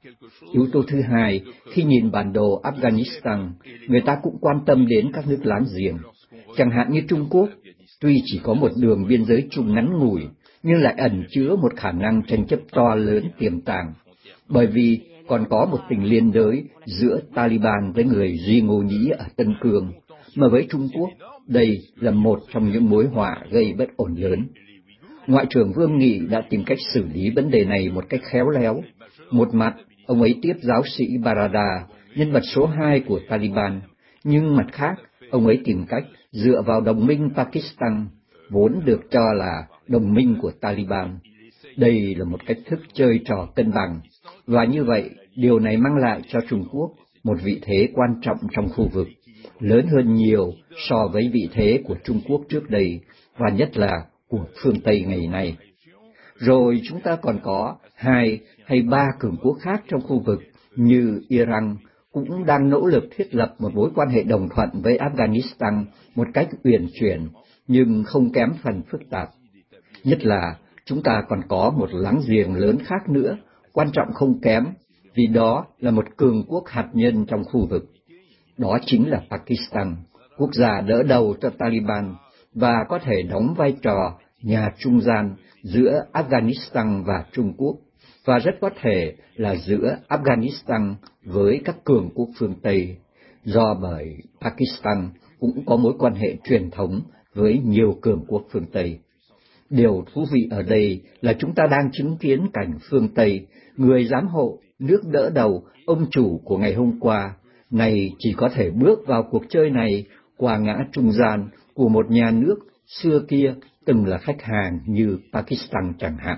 Yếu tố thứ hai, khi nhìn bản đồ Afghanistan, người ta cũng quan tâm đến các nước láng giềng. Chẳng hạn như Trung Quốc, tuy chỉ có một đường biên giới chung ngắn ngủi, nhưng lại ẩn chứa một khả năng tranh chấp to lớn tiềm tàng, bởi vì còn có một tình liên đới giữa Taliban với người Duy Ngô Nhĩ ở Tân Cương, mà với Trung Quốc, đây là một trong những mối họa gây bất ổn lớn. Ngoại trưởng Vương Nghị đã tìm cách xử lý vấn đề này một cách khéo léo. Một mặt, ông ấy tiếp giáo sĩ Barada, nhân vật số hai của Taliban, nhưng mặt khác, ông ấy tìm cách dựa vào đồng minh Pakistan, vốn được cho là đồng minh của Taliban. Đây là một cách thức chơi trò cân bằng, và như vậy, điều này mang lại cho Trung Quốc một vị thế quan trọng trong khu vực, lớn hơn nhiều so với vị thế của Trung Quốc trước đây, và nhất là của phương Tây ngày nay. Rồi chúng ta còn có hai hay ba cường quốc khác trong khu vực như Iran cũng đang nỗ lực thiết lập một mối quan hệ đồng thuận với Afghanistan một cách uyển chuyển nhưng không kém phần phức tạp. Nhất là chúng ta còn có một láng giềng lớn khác nữa, quan trọng không kém, vì đó là một cường quốc hạt nhân trong khu vực. Đó chính là Pakistan, quốc gia đỡ đầu cho Taliban và có thể đóng vai trò nhà trung gian giữa Afghanistan và Trung Quốc, và rất có thể là giữa Afghanistan với các cường quốc phương Tây, do bởi Pakistan cũng có mối quan hệ truyền thống với nhiều cường quốc phương Tây. Điều thú vị ở đây là chúng ta đang chứng kiến cảnh phương Tây, người giám hộ, nước đỡ đầu, ông chủ của ngày hôm qua, này chỉ có thể bước vào cuộc chơi này qua ngã trung gian của một nhà nước xưa kia từng là khách hàng như Pakistan chẳng hạn.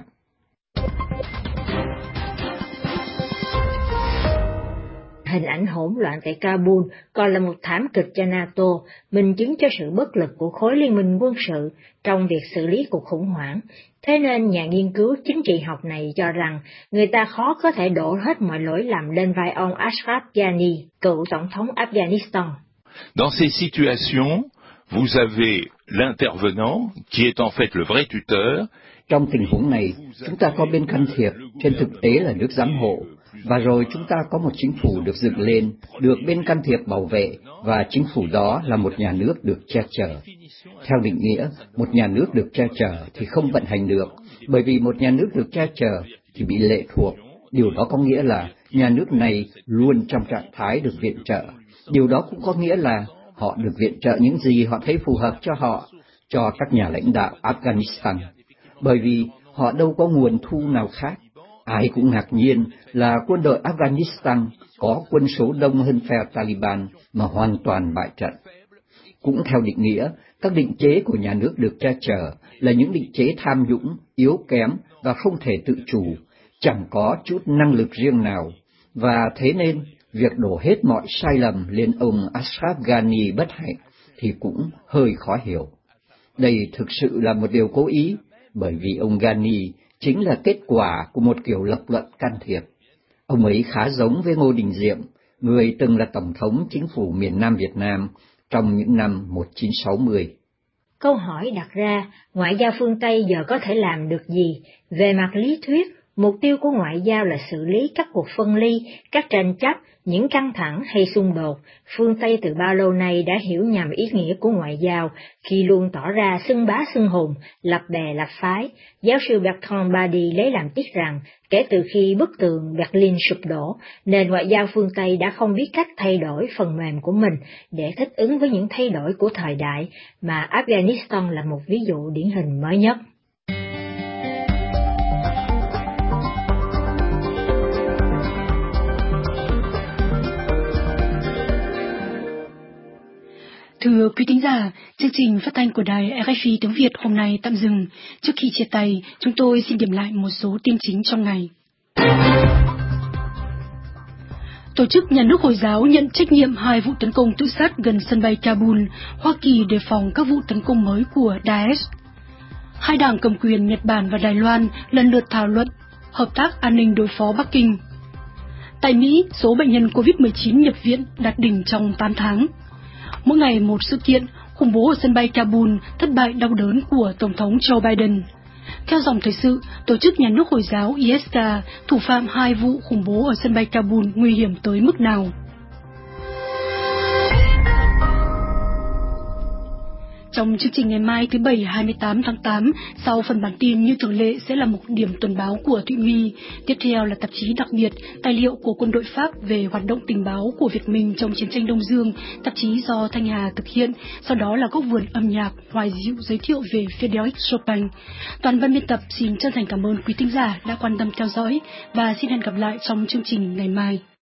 Hình ảnh hỗn loạn tại Kabul còn là một thảm kịch cho NATO, minh chứng cho sự bất lực của khối liên minh quân sự trong việc xử lý cuộc khủng hoảng. Thế nên nhà nghiên cứu chính trị học này cho rằng người ta khó có thể đổ hết mọi lỗi lầm lên vai ông Ashraf Ghani, cựu tổng thống Afghanistan. Dans ces situations, vous avez l'intervenant qui est en fait le vrai tuteur. Trong tình huống này, chúng ta có bên can thiệp, trên thực tế là nước giám hộ, và rồi chúng ta có một chính phủ được dựng lên, được bên can thiệp bảo vệ, và chính phủ đó là một nhà nước được che chở. Theo định nghĩa, một nhà nước được che chở thì không vận hành được, bởi vì một nhà nước được che chở thì bị lệ thuộc. Điều đó có nghĩa là nhà nước này luôn trong trạng thái được viện trợ. Điều đó cũng có nghĩa là họ được viện trợ những gì họ thấy phù hợp cho họ, cho các nhà lãnh đạo Afghanistan, bởi vì họ đâu có nguồn thu nào khác. Ai cũng ngạc nhiên là quân đội Afghanistan có quân số đông hơn phe Taliban mà hoàn toàn bại trận. Cũng theo định nghĩa, các định chế của nhà nước được che chở là những định chế tham nhũng, yếu kém và không thể tự chủ, chẳng có chút năng lực riêng nào, và thế nên việc đổ hết mọi sai lầm lên ông Ashraf Ghani bất hạnh thì cũng hơi khó hiểu. Đây thực sự là một điều cố ý, bởi vì ông Ghani chính là kết quả của một kiểu lập luận can thiệp. Ông ấy khá giống với Ngô Đình Diệm, người từng là Tổng thống Chính phủ miền Nam Việt Nam trong những năm một nghìn chín trăm sáu mươi. Câu hỏi đặt ra, ngoại giao phương Tây giờ có thể làm được gì? Về mặt lý thuyết, mục tiêu của ngoại giao là xử lý các cuộc phân ly, các tranh chấp, những căng thẳng hay xung đột. Phương Tây từ bao lâu nay đã hiểu nhầm ý nghĩa của ngoại giao khi luôn tỏ ra xưng bá xưng hùng, lập bè lập phái. Giáo sư Bertrand Badi lấy làm tiếc rằng, kể từ khi bức tường Berlin sụp đổ, nền ngoại giao phương Tây đã không biết cách thay đổi phần mềm của mình để thích ứng với những thay đổi của thời đại, mà Afghanistan là một ví dụ điển hình mới nhất. Thưa quý thính giả, chương trình phát thanh của đài rờ ép i tiếng Việt hôm nay tạm dừng. Trước khi chia tay, chúng tôi xin điểm lại một số tin chính trong ngày. Tổ chức Nhà nước Hồi giáo nhận trách nhiệm hai vụ tấn công tự sát gần sân bay Kabul, Hoa Kỳ đề phòng các vụ tấn công mới của Daesh. Hai đảng cầm quyền Nhật Bản và Đài Loan lần lượt thảo luận hợp tác an ninh đối phó Bắc Kinh. Tại Mỹ, số bệnh nhân covid mười chín nhập viện đạt đỉnh trong tám tháng. Mỗi ngày một sự kiện, khủng bố ở sân bay Kabul, thất bại đau đớn của Tổng thống Joe Biden. Theo dòng thời sự, tổ chức nhà nước Hồi giáo i ét ca, thủ phạm hai vụ khủng bố ở sân bay Kabul nguy hiểm tới mức nào? Trong chương trình ngày mai thứ Bảy hai mươi tám tháng tám, sau phần bản tin như thường lệ sẽ là một điểm tuần báo của Thụy My. Tiếp theo là tạp chí đặc biệt, tài liệu của quân đội Pháp về hoạt động tình báo của Việt Minh trong chiến tranh Đông Dương, tạp chí do Thanh Hà thực hiện. Sau đó là góc vườn âm nhạc, hoài diệu giới thiệu về Frédéric Chopin. Toàn văn biên tập xin chân thành cảm ơn quý thính giả đã quan tâm theo dõi và xin hẹn gặp lại trong chương trình ngày mai.